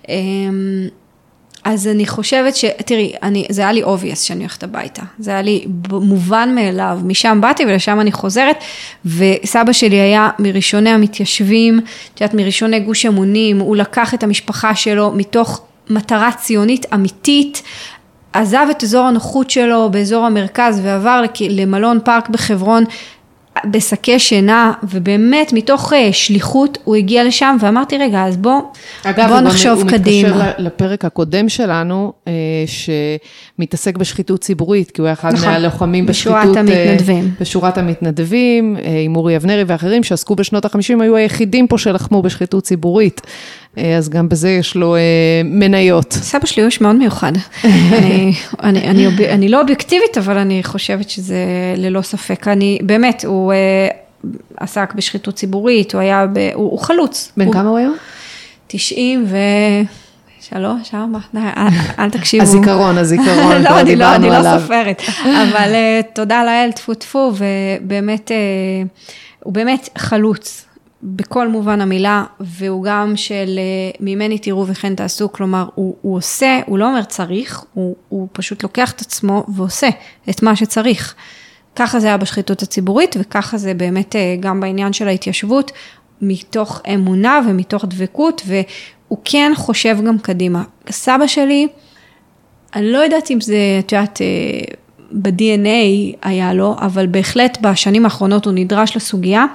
אז אני חושבת ש... תראי, אני, זה היה לי obvious שאני הולכת הביתה. זה היה לי מובן מאליו. משם באתי ולשם אני חוזרת, וסבא שלי היה מראשוני המתיישבים, את יודעת, מראשוני גוש אמונים, הוא לקח את המשפחה שלו מתוך מטרה ציונית אמיתית, עזב את אזור הנוחות שלו באזור המרכז, ועבר למלון פארק בחברון, בסקי שינה, ובאמת מתוך שליחות הוא הגיע לשם, ואמרתי רגע, אז בוא,
אגב,
בוא נחשוב
הוא
קדימה.
הוא מתקשר לפרק הקודם שלנו, שמתעסק בשחיתות ציבורית, כי הוא היה אחד נכון, מהלוחמים בשחיתות,
בשורת המתנדבים.
בשורת המתנדבים, עם אורי אבנרי ואחרים, שעסקו בשנות ה-חמישים, היו היחידים פה שלחמו בשחיתות ציבורית. אז גם בזה יש לו מניות.
סבא שלי הוא איש מאוד מיוחד. אני, אני, אני, אני לא אובייקטיבית, אבל אני חושבת שזה ללא ספק. אני, באמת, הוא עסק בשחיתות ציבורית, הוא היה, ב, הוא, הוא חלוץ.
בן כמה הוא היה?
תשעים ושלוש, ארבע, אל תקשיבו.
הזיכרון, הזיכרון.
לא, אני לא, אני לא סופרת. אבל תודה לאל, טפו טפו, ובאמת, הוא באמת חלוץ. בכל מובן המילה, והוא גם של ממני תראו וכן תעשו, כלומר, הוא, הוא עושה, הוא לא אומר צריך, הוא, הוא פשוט לוקח את עצמו ועושה את מה שצריך. ככה זה היה בשחיתות הציבורית, וככה זה באמת גם בעניין של ההתיישבות, מתוך אמונה ומתוך דבקות, והוא כן חושב גם קדימה. סבא שלי, אני לא יודעת אם זה, את יודעת, ב-די אן איי היה לו, אבל בהחלט בשנים האחרונות הוא נדרש לסוגיה,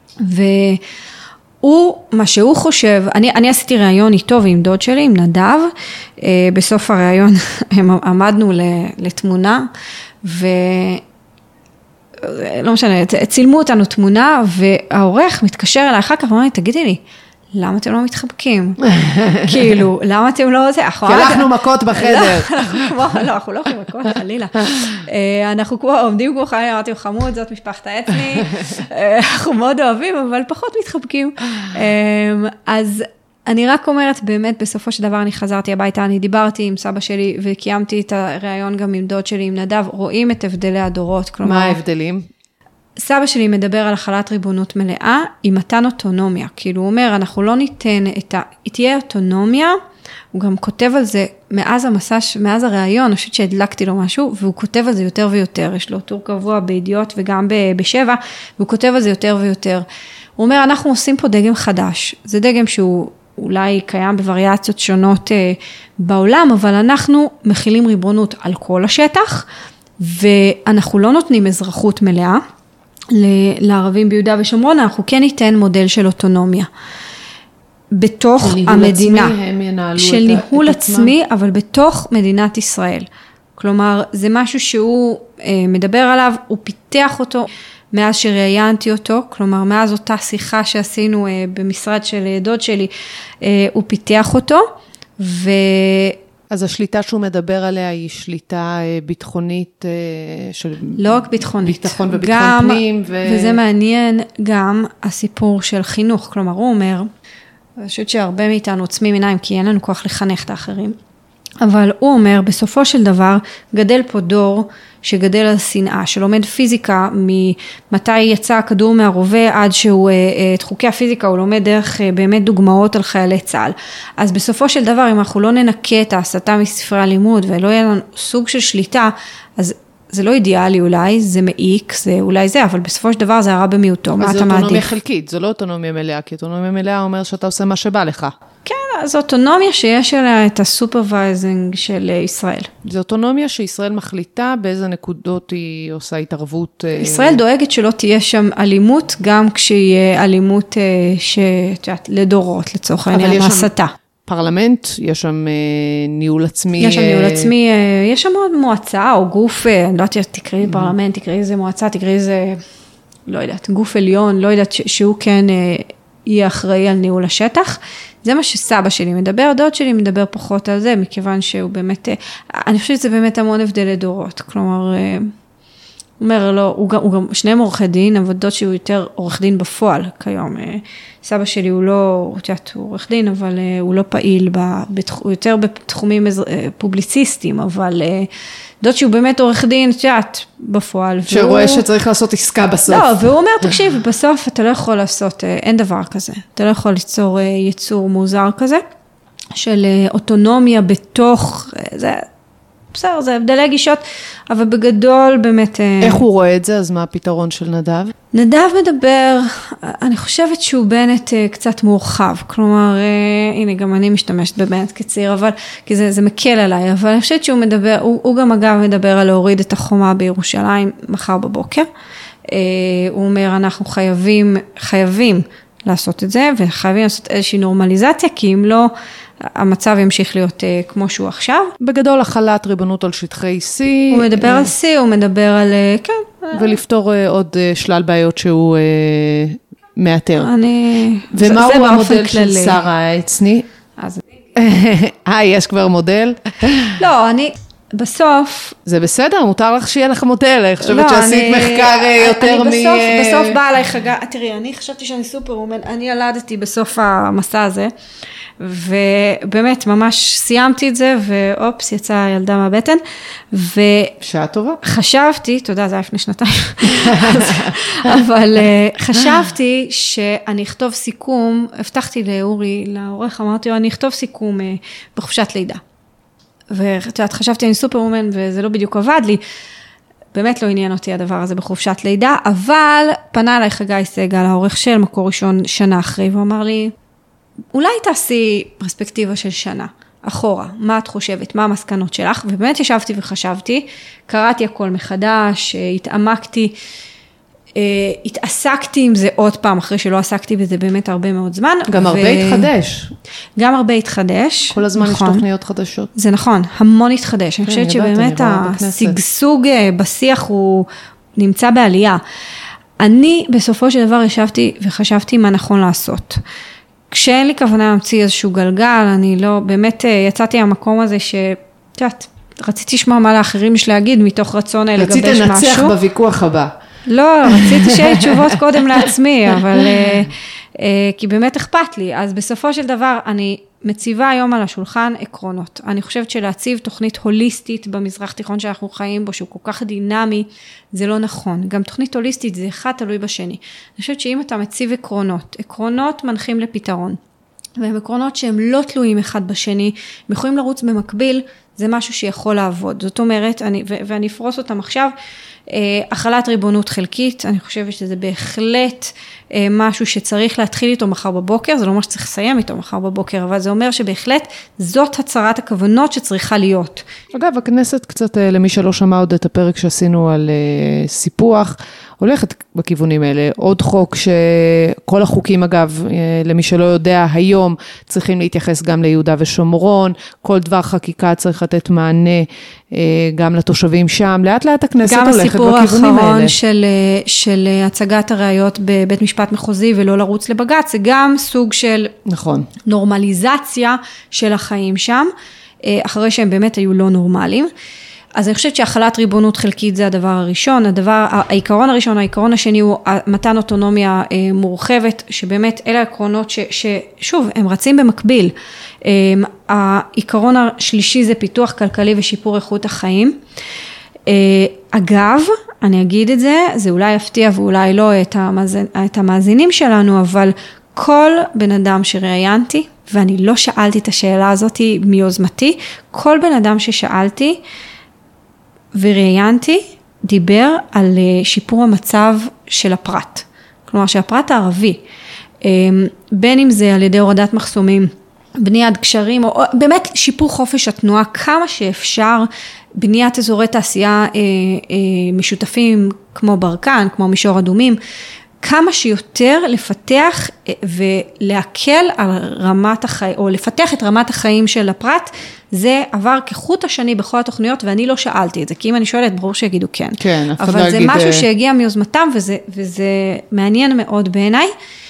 והוא, מה שהוא חושב, אני, אני עשיתי ראיון איתו ועם דוד שלי, עם נדב, בסוף הראיון הם עמדנו לתמונה, ולא משנה, צילמו אותנו תמונה, והעורך מתקשר אליי אחר כך, ואומר לי, תגידי לי, למה אתם לא מתחבקים? כאילו, למה אתם לא זה?
כי הלכנו מכות בחדר.
לא, אנחנו לא יכולים מכות, חלילה. אנחנו עומדים כמו חיילים, אמרתי, חמוד, זאת משפחת העצמי, אנחנו מאוד אוהבים, אבל פחות מתחבקים. אז אני רק אומרת, באמת, בסופו של דבר אני חזרתי הביתה, אני דיברתי עם סבא שלי, וקיימתי את הראיון גם עם דוד שלי, עם נדב, רואים את הבדלי הדורות.
מה ההבדלים?
סבא שלי מדבר על החלת ריבונות מלאה, עם מתן אוטונומיה, כאילו הוא אומר, אנחנו לא ניתן את ה... תהיה אוטונומיה, הוא גם כותב על זה, מאז המסע, מאז הראיון, אני חושבת שהדלקתי לו משהו, והוא כותב על זה יותר ויותר, יש לו טור קבוע בידיעות וגם בשבע, והוא כותב על זה יותר ויותר. הוא אומר, אנחנו עושים פה דגם חדש, זה דגם שהוא אולי קיים בווריאציות שונות בעולם, אבל אנחנו מכילים ריבונות על כל השטח, ואנחנו לא נותנים אזרחות מלאה, לערבים ביהודה ושומרון, אנחנו כן ניתן מודל של אוטונומיה. בתוך המדינה, של ניהול עצמי, אבל בתוך מדינת ישראל. כלומר, זה משהו שהוא מדבר עליו, הוא פיתח אותו מאז שראיינתי אותו, כלומר, מאז אותה שיחה שעשינו במשרד של דוד שלי, הוא פיתח אותו, ו...
אז השליטה שהוא מדבר עליה היא שליטה ביטחונית של...
לא רק ביטחונית.
ביטחון וביטחון
גם,
פנים. ו...
וזה מעניין גם הסיפור של חינוך. כלומר, הוא אומר, אני חושבת שהרבה מאיתנו עוצמים עיניים, כי אין לנו כוח לחנך את האחרים. אבל הוא אומר, בסופו של דבר, גדל פה דור שגדל על שנאה, שלומד פיזיקה ממתי יצא הכדור מהרובה, עד שהוא, את חוקי הפיזיקה הוא לומד דרך באמת דוגמאות על חיילי צה"ל. אז בסופו של דבר, אם אנחנו לא ננקה את ההסתה מספרי הלימוד, ולא יהיה לנו סוג של שליטה, אז זה לא אידיאלי אולי, זה מעיק, זה אולי זה, אבל בסופו של דבר זה הרע במיעוטו, מה אתה מעדיף?
אז זה אוטונומיה חלקית, זה לא אוטונומיה מלאה, כי אוטונומיה מלאה אומר שאתה עושה מה שבא לך.
כן, זו אוטונומיה שיש עליה את הסופרוויזינג של ישראל.
זו אוטונומיה שישראל מחליטה באיזה נקודות היא עושה התערבות.
ישראל דואגת שלא תהיה שם אלימות, גם כשיהיה אלימות שאת לדורות, לצורך העניין, הסתה.
פרלמנט, יש שם ניהול עצמי.
יש שם ניהול עצמי, יש שם עוד מועצה או גוף, אני לא יודעת, תקראי פרלמנט, תקראי איזה מועצה, תקראי איזה, לא יודעת, גוף עליון, לא יודעת שהוא כן יהיה אחראי על ניהול השטח. זה מה שסבא שלי מדבר, דוד שלי מדבר פחות על זה, מכיוון שהוא באמת, אני חושבת שזה באמת המון הבדל לדורות, כלומר, הוא אומר לו, הוא גם, הוא גם שניהם עורכי דין, אבל דוד שהוא יותר עורך דין בפועל כיום. סבא שלי הוא לא, הוא עורך דין, אבל הוא לא פעיל, הוא יותר בתחומים פובליציסטיים, אבל דוד שהוא באמת עורך דין, תיאת, בפועל.
שרואה שצריך לעשות עסקה בסוף.
לא, והוא אומר, תקשיב, בסוף אתה לא יכול לעשות, אין דבר כזה. אתה לא יכול ליצור יצור מוזר כזה, של אוטונומיה בתוך, זה, בסדר, זה הבדלי גישות, אבל בגדול באמת...
איך הוא רואה את זה? אז מה הפתרון של נדב?
נדב מדבר, אני חושבת שהוא בנט קצת מורחב, כלומר, הנה גם אני משתמשת בבנט כצעיר, אבל, כי זה, זה מקל עליי, אבל אני חושבת שהוא מדבר, הוא, הוא גם אגב מדבר על להוריד את החומה בירושלים מחר בבוקר, הוא אומר אנחנו חייבים, חייבים לעשות את זה, וחייבים לעשות איזושהי נורמליזציה, כי אם לא, המצב ימשיך להיות uh, כמו שהוא עכשיו.
בגדול החלת ריבונות על שטחי C.
הוא מדבר על C, הוא מדבר על, uh, כן.
ולפתור uh, עוד uh, שלל בעיות שהוא uh, מאתר.
אני...
ומה הוא המודל של שרה העצני?
אז...
אה, יש כבר מודל?
לא, אני... בסוף...
זה בסדר, מותר לך שיהיה לך מודל, אני חושבת שעשית מחקר יותר מ...
בסוף באה עליי חגה, תראי, אני חשבתי שאני סופרוומן, אני ילדתי בסוף המסע הזה, ובאמת ממש סיימתי את זה, ואופס, יצאה ילדה מהבטן, ו...
שעה טובה.
חשבתי, תודה, זה היה לפני שנתיים, אבל חשבתי שאני אכתוב סיכום, הבטחתי לאורי, לעורך, אמרתי לו, אני אכתוב סיכום בחופשת לידה. ואת חשבתי אני סופרוומן, וזה לא בדיוק עבד לי, באמת לא עניין אותי הדבר הזה בחופשת לידה, אבל פנה אליי חגי סגל, העורך של מקור ראשון שנה אחרי, והוא אמר לי, אולי תעשי פרספקטיבה של שנה, אחורה, מה את חושבת, מה המסקנות שלך, ובאמת ישבתי וחשבתי, קראתי הכל מחדש, התעמקתי, התעסקתי עם זה עוד פעם, אחרי שלא עסקתי בזה באמת הרבה מאוד זמן.
גם הרבה התחדש.
גם הרבה התחדש.
כל הזמן יש תוכניות חדשות.
זה נכון, המון התחדש. אני חושבת שבאמת הסגסוג בשיח הוא נמצא בעלייה. אני בסופו של דבר ישבתי וחשבתי מה נכון לעשות. כשאין לי כוונה להמציא איזשהו גלגל, אני לא, באמת יצאתי מהמקום הזה ש... תיודעת, רציתי לשמוע מה לאחרים יש להגיד, מתוך רצון לגבש משהו.
רציתי לנצח בוויכוח הבא.
לא, רציתי שיהיה תשובות קודם לעצמי, אבל כי באמת אכפת לי. אז בסופו של דבר, אני מציבה היום על השולחן עקרונות. אני חושבת שלהציב תוכנית הוליסטית במזרח תיכון שאנחנו חיים בו, שהוא כל כך דינמי, זה לא נכון. גם תוכנית הוליסטית זה אחד תלוי בשני. אני חושבת שאם אתה מציב עקרונות, עקרונות מנחים לפתרון, והם עקרונות שהם לא תלויים אחד בשני, הם יכולים לרוץ במקביל, זה משהו שיכול לעבוד. זאת אומרת, אני, ו- ואני אפרוס אותם עכשיו, החלת ריבונות חלקית, אני חושבת שזה בהחלט משהו שצריך להתחיל איתו מחר בבוקר, זה לא אומר שצריך לסיים איתו מחר בבוקר, אבל זה אומר שבהחלט זאת הצהרת הכוונות שצריכה להיות.
אגב, הכנסת קצת, למי שלא שמע עוד את הפרק שעשינו על סיפוח, הולכת בכיוונים האלה. עוד חוק שכל החוקים אגב, למי שלא יודע, היום צריכים להתייחס גם ליהודה ושומרון, כל דבר חקיקה צריך לתת מענה גם לתושבים שם, לאט לאט הכנסת הולכת בכיוונים האלה. גם הסיפור האחרון
של, של הצגת הראיות בבית משפט מחוזי ולא לרוץ לבג"ץ, זה גם סוג של
נכון.
נורמליזציה של החיים שם, אחרי שהם באמת היו לא נורמליים. אז אני חושבת שהחלת ריבונות חלקית זה הדבר הראשון, הדבר, העיקרון הראשון, העיקרון השני הוא מתן אוטונומיה מורחבת, שבאמת אלה העקרונות ש, ששוב, הם רצים במקביל. העיקרון השלישי זה פיתוח כלכלי ושיפור איכות החיים. אגב, אני אגיד את זה, זה אולי יפתיע ואולי לא את, המאזין, את המאזינים שלנו, אבל כל בן אדם שראיינתי, ואני לא שאלתי את השאלה הזאת מיוזמתי, כל בן אדם ששאלתי, וראיינתי, דיבר על שיפור המצב של הפרט. כלומר, שהפרט הערבי, בין אם זה על ידי הורדת מחסומים, בניית קשרים, או באמת שיפור חופש התנועה, כמה שאפשר, בניית אזורי תעשייה משותפים, כמו ברקן, כמו מישור אדומים, כמה שיותר לפתח ולהקל על רמת החיים, או לפתח את רמת החיים של הפרט, זה עבר כחוט השני בכל התוכניות, ואני לא שאלתי את זה, כי אם אני שואלת, ברור שיגידו כן.
כן,
אבל זה משהו שהגיע מיוזמתם, וזה, וזה מעניין מאוד בעיניי.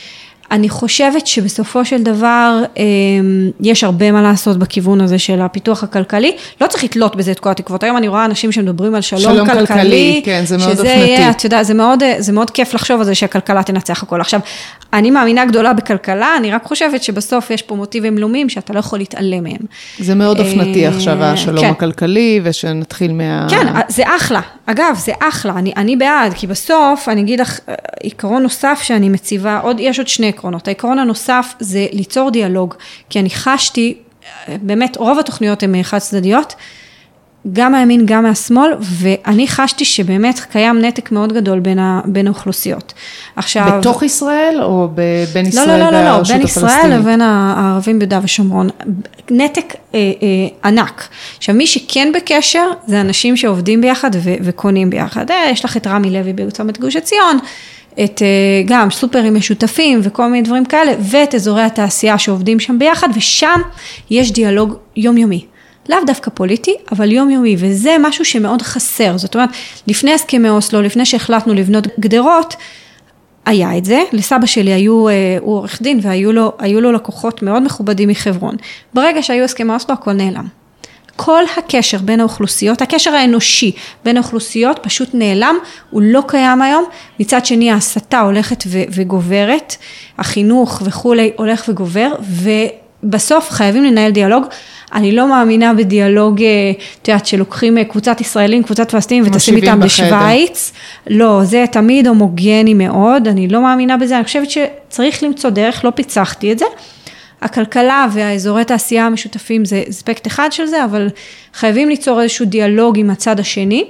אני חושבת שבסופו של דבר יש הרבה מה לעשות בכיוון הזה של הפיתוח הכלכלי, לא צריך לתלות בזה את כל התקוות, היום אני רואה אנשים שמדברים על שלום, שלום כלכלי, כלכלי, כן, זה מאוד אופנתי. אתה יודע, זה מאוד, זה מאוד כיף לחשוב על זה שהכלכלה תנצח הכל. עכשיו, אני מאמינה גדולה בכלכלה, אני רק חושבת שבסוף יש פה מוטיבים לאומיים שאתה לא יכול להתעלם מהם.
זה מאוד אופנתי עכשיו, השלום כן. הכלכלי, ושנתחיל מה...
כן, זה אחלה. אגב, זה אחלה. אני, אני בעד, כי בסוף, אני אגיד לך, עיקרון נוסף שאני מציבה, עוד, יש עוד שני עקרונות. העיקרון הנוסף זה ליצור דיאלוג, כי אני חשתי, באמת, רוב התוכניות הן חד צדדיות, גם מהימין, גם מהשמאל, ואני חשתי שבאמת קיים נתק מאוד גדול בין, ה, בין האוכלוסיות. עכשיו...
בתוך ישראל או בין ישראל
והרשות הפלסטינית? לא, לא, לא, בין
הפלסטינית?
ישראל לבין הערבים ביהודה ושומרון. נתק אה, אה, ענק. עכשיו, מי שכן בקשר, זה אנשים שעובדים ביחד ו, וקונים ביחד. אה, יש לך את רמי לוי בצומת גוש עציון, את גם סופרים משותפים וכל מיני דברים כאלה, ואת אזורי התעשייה שעובדים שם ביחד, ושם יש דיאלוג יומיומי. לאו דווקא פוליטי, אבל יומיומי, וזה משהו שמאוד חסר. זאת אומרת, לפני הסכמי אוסלו, לפני שהחלטנו לבנות גדרות, היה את זה. לסבא שלי היו, הוא עורך דין, והיו לו, היו לו לקוחות מאוד מכובדים מחברון. ברגע שהיו הסכמי אוסלו, הכל נעלם. כל הקשר בין האוכלוסיות, הקשר האנושי בין האוכלוסיות פשוט נעלם, הוא לא קיים היום, מצד שני ההסתה הולכת ו- וגוברת, החינוך וכולי הולך וגובר, ובסוף חייבים לנהל דיאלוג, אני לא מאמינה בדיאלוג, את יודעת, שלוקחים קבוצת ישראלים, קבוצת פלסטינים, ותשים איתם בשוויץ, לא, זה תמיד הומוגני מאוד, אני לא מאמינה בזה, אני חושבת שצריך למצוא דרך, לא פיצחתי את זה, הכלכלה והאזורי תעשייה המשותפים זה אספקט אחד של זה, אבל חייבים ליצור איזשהו דיאלוג עם הצד השני.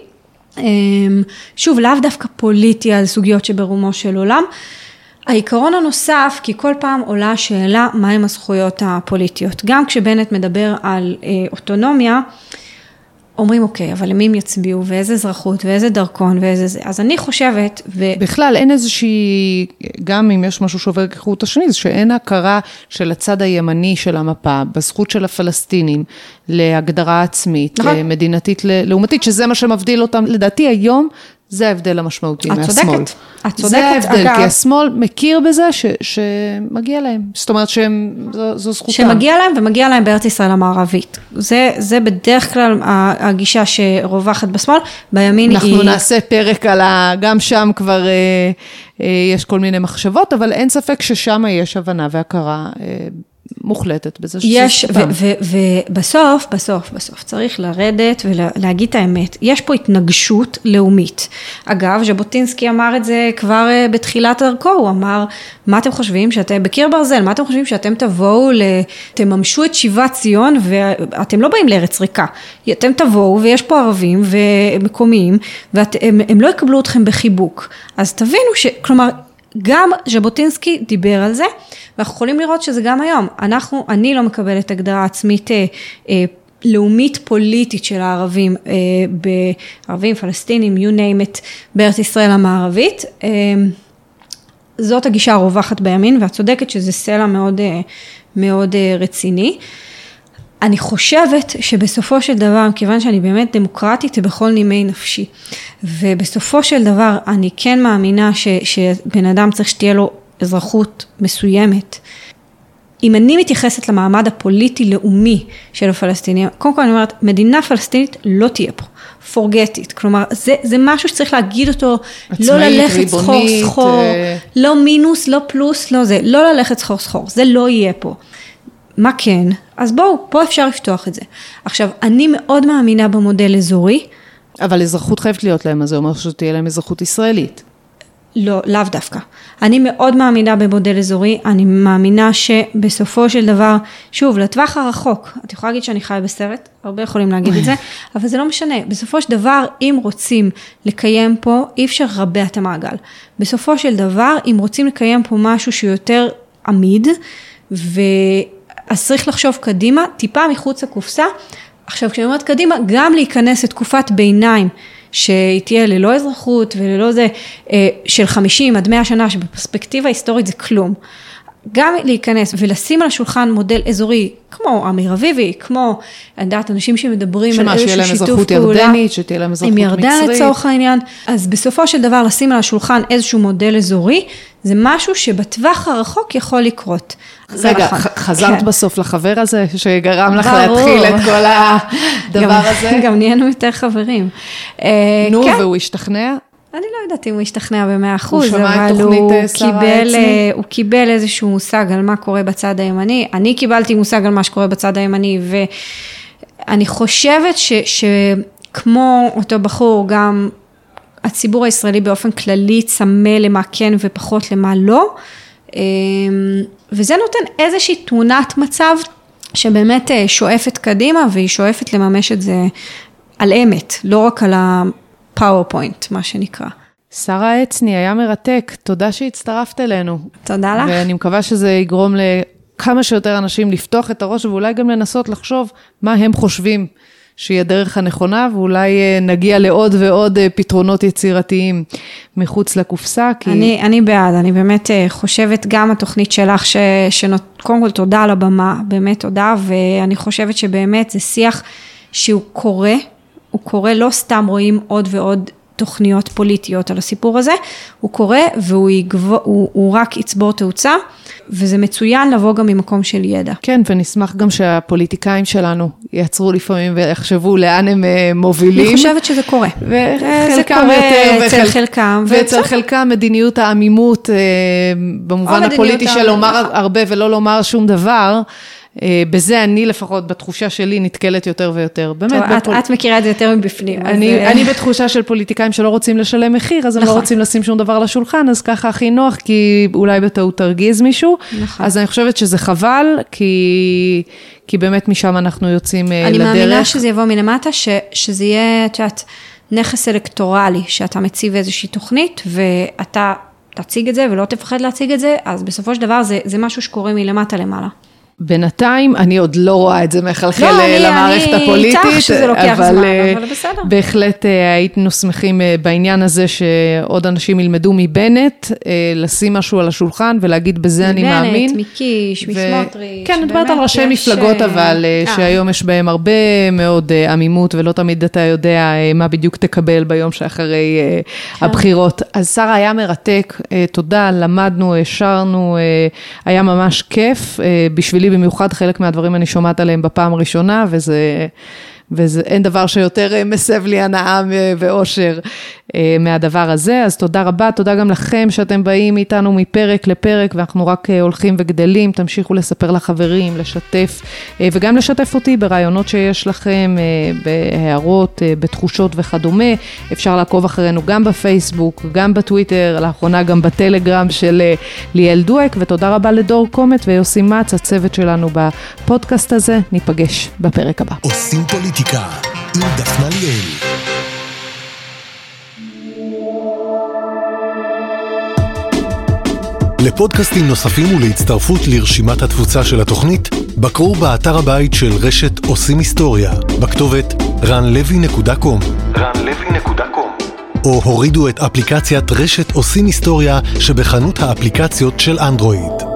שוב, לאו דווקא פוליטי על סוגיות שברומו של עולם. העיקרון הנוסף, כי כל פעם עולה שאלה מהם הזכויות הפוליטיות. גם כשבנט מדבר על אוטונומיה, אומרים, אוקיי, אבל למי הם יצביעו, ואיזה אזרחות, ואיזה דרכון, ואיזה זה. אז אני חושבת, ו...
בכלל, אין איזושהי, גם אם יש משהו שעובר כחוט השני, זה שאין הכרה של הצד הימני של המפה, בזכות של הפלסטינים, להגדרה עצמית, נכון. מדינתית, לעומתית, שזה מה שמבדיל אותם, לדעתי היום, זה ההבדל המשמעותי מהשמאל. את צודקת, את צודקת. זה ההבדל, אגב, כי השמאל מכיר בזה ש, שמגיע להם. זאת אומרת שזו זכותם.
שמגיע להם ומגיע להם בארץ ישראל המערבית. זה, זה בדרך כלל הגישה שרווחת בשמאל, בימין
אנחנו
היא...
אנחנו נעשה פרק על ה... גם שם כבר אה, אה, יש כל מיני מחשבות, אבל אין ספק ששם יש הבנה והכרה אה, מוחלטת בזה שזה
יש, ובסוף, בסוף, בסוף, צריך לרדת ולהגיד את האמת. יש פה התנגשות לאומית. אגב, ז'בוטינסקי אמר את זה כבר בתחילת דרכו, הוא אמר, מה אתם חושבים שאתם, בקיר ברזל, מה אתם חושבים שאתם תבואו, תממשו את שיבת ציון, ואתם לא באים לארץ ריקה. אתם תבואו, ויש פה ערבים ומקומיים, והם לא יקבלו אתכם בחיבוק. אז תבינו ש, כלומר, גם ז'בוטינסקי דיבר על זה, ואנחנו יכולים לראות שזה גם היום. אנחנו, אני לא מקבלת הגדרה עצמית אה, אה, לאומית פוליטית של הערבים, אה, בערבים, פלסטינים, you name it, בארץ ישראל המערבית. אה, זאת הגישה הרווחת בימין, ואת צודקת שזה סלע מאוד, אה, מאוד אה, רציני. אני חושבת שבסופו של דבר, כיוון שאני באמת דמוקרטית בכל נימי נפשי, ובסופו של דבר אני כן מאמינה ש, שבן אדם צריך שתהיה לו אזרחות מסוימת. אם אני מתייחסת למעמד הפוליטי-לאומי של הפלסטינים, קודם כל אני אומרת, מדינה פלסטינית לא תהיה פה, forget it, כלומר, זה, זה משהו שצריך להגיד אותו, עצמאית, לא ללכת סחור סחור, אה... לא מינוס, לא פלוס, לא זה, לא ללכת סחור סחור, זה לא יהיה פה. מה כן? אז בואו, פה אפשר לפתוח את זה. עכשיו, אני מאוד מאמינה במודל אזורי.
אבל אזרחות חייבת להיות להם, אז זה אומר שתהיה להם אזרחות ישראלית.
לא, לאו דווקא. אני מאוד מאמינה במודל אזורי, אני מאמינה שבסופו של דבר, שוב, לטווח הרחוק, את יכולה להגיד שאני חיה בסרט, הרבה יכולים להגיד את זה, אבל זה לא משנה. בסופו של דבר, אם רוצים לקיים פה, אי אפשר רבע את המעגל. בסופו של דבר, אם רוצים לקיים פה משהו שיותר עמיד, ו... אז צריך לחשוב קדימה, טיפה מחוץ לקופסה. עכשיו, כשאני אומרת קדימה, גם להיכנס לתקופת ביניים, שהיא תהיה ללא אזרחות וללא זה, של חמישים עד מאה שנה, שבפרספקטיבה היסטורית זה כלום. גם להיכנס ולשים על השולחן מודל אזורי, כמו אמיר אביבי, כמו, אני יודעת, אנשים שמדברים על איזשהו שיתוף פעולה,
ירדנית, שתהיה להם אזרחות
עם ירדן לצורך העניין, אז בסופו של דבר לשים על השולחן איזשהו מודל אזורי, זה משהו שבטווח הרחוק יכול לקרות.
רגע, חזרת כן. בסוף לחבר הזה, שגרם לך להתחיל את כל הדבר
גם,
הזה?
גם נהיינו יותר חברים.
נו, כן. והוא השתכנע?
אני לא יודעת אם הוא השתכנע במאה אחוז,
הוא שמע את תוכנית שרה
העצמי. הוא קיבל איזשהו מושג על מה קורה בצד הימני, אני קיבלתי מושג על מה שקורה בצד הימני, ואני חושבת ש, שכמו אותו בחור, גם הציבור הישראלי באופן כללי צמא למה כן ופחות למה לא, וזה נותן איזושהי תמונת מצב שבאמת שואפת קדימה, והיא שואפת לממש את זה על אמת, לא רק על הפאורפוינט, מה שנקרא.
שרה העצני, היה מרתק, תודה שהצטרפת אלינו.
תודה לך.
ואני מקווה שזה יגרום לכמה שיותר אנשים לפתוח את הראש, ואולי גם לנסות לחשוב מה הם חושבים שהיא הדרך הנכונה, ואולי נגיע לעוד ועוד פתרונות יצירתיים מחוץ לקופסה. כי...
אני, אני בעד, אני באמת חושבת גם התוכנית שלך, ש, שנות, קודם כל תודה על הבמה, באמת תודה, ואני חושבת שבאמת זה שיח שהוא קורה, הוא קורה, לא סתם רואים עוד ועוד תוכניות פוליטיות על הסיפור הזה, הוא קורה והוא יגבור, הוא, הוא רק יצבור תאוצה, וזה מצוין לבוא גם ממקום של ידע.
כן, ונשמח גם שהפוליטיקאים שלנו יעצרו לפעמים ויחשבו לאן הם מובילים.
אני חושבת שזה קורה.
וחלקם יותר,
אצל חלקם.
ואצל חלקם מדיניות העמימות, במובן הפוליטי של לומר הרבה ולא לומר שום דבר, בזה אני לפחות, בתחושה שלי, נתקלת יותר ויותר. באמת,
את, את מכירה את זה יותר מבפנים.
אני, אז... אני בתחושה של פוליטיקאים שלא רוצים לשלם מחיר, אז הם נכון. לא רוצים לשים שום דבר לשולחן, אז ככה הכי נוח, כי אולי בטעות תרגיז מישהו. נכון. אז אני חושבת שזה חבל, כי, כי באמת משם אנחנו יוצאים אני לדרך.
אני מאמינה שזה יבוא מלמטה, ש, שזה יהיה, תשעת, נכס אלקטורלי, שאתה מציב איזושהי תוכנית, ואתה תציג את זה, ולא תפחד להציג את זה, אז בסופו של דבר זה, זה משהו שקורה מלמטה למעלה.
בינתיים, אני עוד לא רואה את זה מחלחל
לא,
למערכת
אני,
הפוליטית,
אני שזה לוקח
אבל,
זמן, אבל בסדר.
בהחלט היינו שמחים בעניין הזה שעוד אנשים ילמדו מבנט, לשים משהו על השולחן ולהגיד בזה אני מאמין.
מבנט, מקיש,
ו...
משמוטריץ'.
כן, אני מדברת על ראשי מפלגות, אבל אה. שהיום יש בהם הרבה מאוד עמימות, ולא תמיד אתה יודע מה בדיוק תקבל ביום שאחרי כן. הבחירות. אז שרה היה מרתק, תודה, למדנו, השרנו, היה ממש כיף, בשבילי במיוחד חלק מהדברים אני שומעת עליהם בפעם הראשונה, וזה, וזה אין דבר שיותר מסב לי הנאה ואושר מהדבר הזה, אז תודה רבה, תודה גם לכם שאתם באים איתנו מפרק לפרק, ואנחנו רק הולכים וגדלים, תמשיכו לספר לחברים, לשתף, וגם לשתף אותי ברעיונות שיש לכם, בהערות, בתחושות וכדומה, אפשר לעקוב אחרינו גם בפייסבוק, גם בטוויטר, לאחרונה גם בטלגרם של ליאל דואק, ותודה רבה לדור קומט ויוסי מצ, הצוות שלנו בפודקאסט הזה, ניפגש בפרק הבא.
עושים פוליטיקה עם דפנה ליאל. לפודקאסטים נוספים ולהצטרפות לרשימת התפוצה של התוכנית, בקרו באתר הבית של רשת עושים היסטוריה, בכתובת רן לוי נקודה קום. רן לוי נקודה קום. או הורידו את אפליקציית רשת עושים היסטוריה שבחנות האפליקציות של אנדרואיד.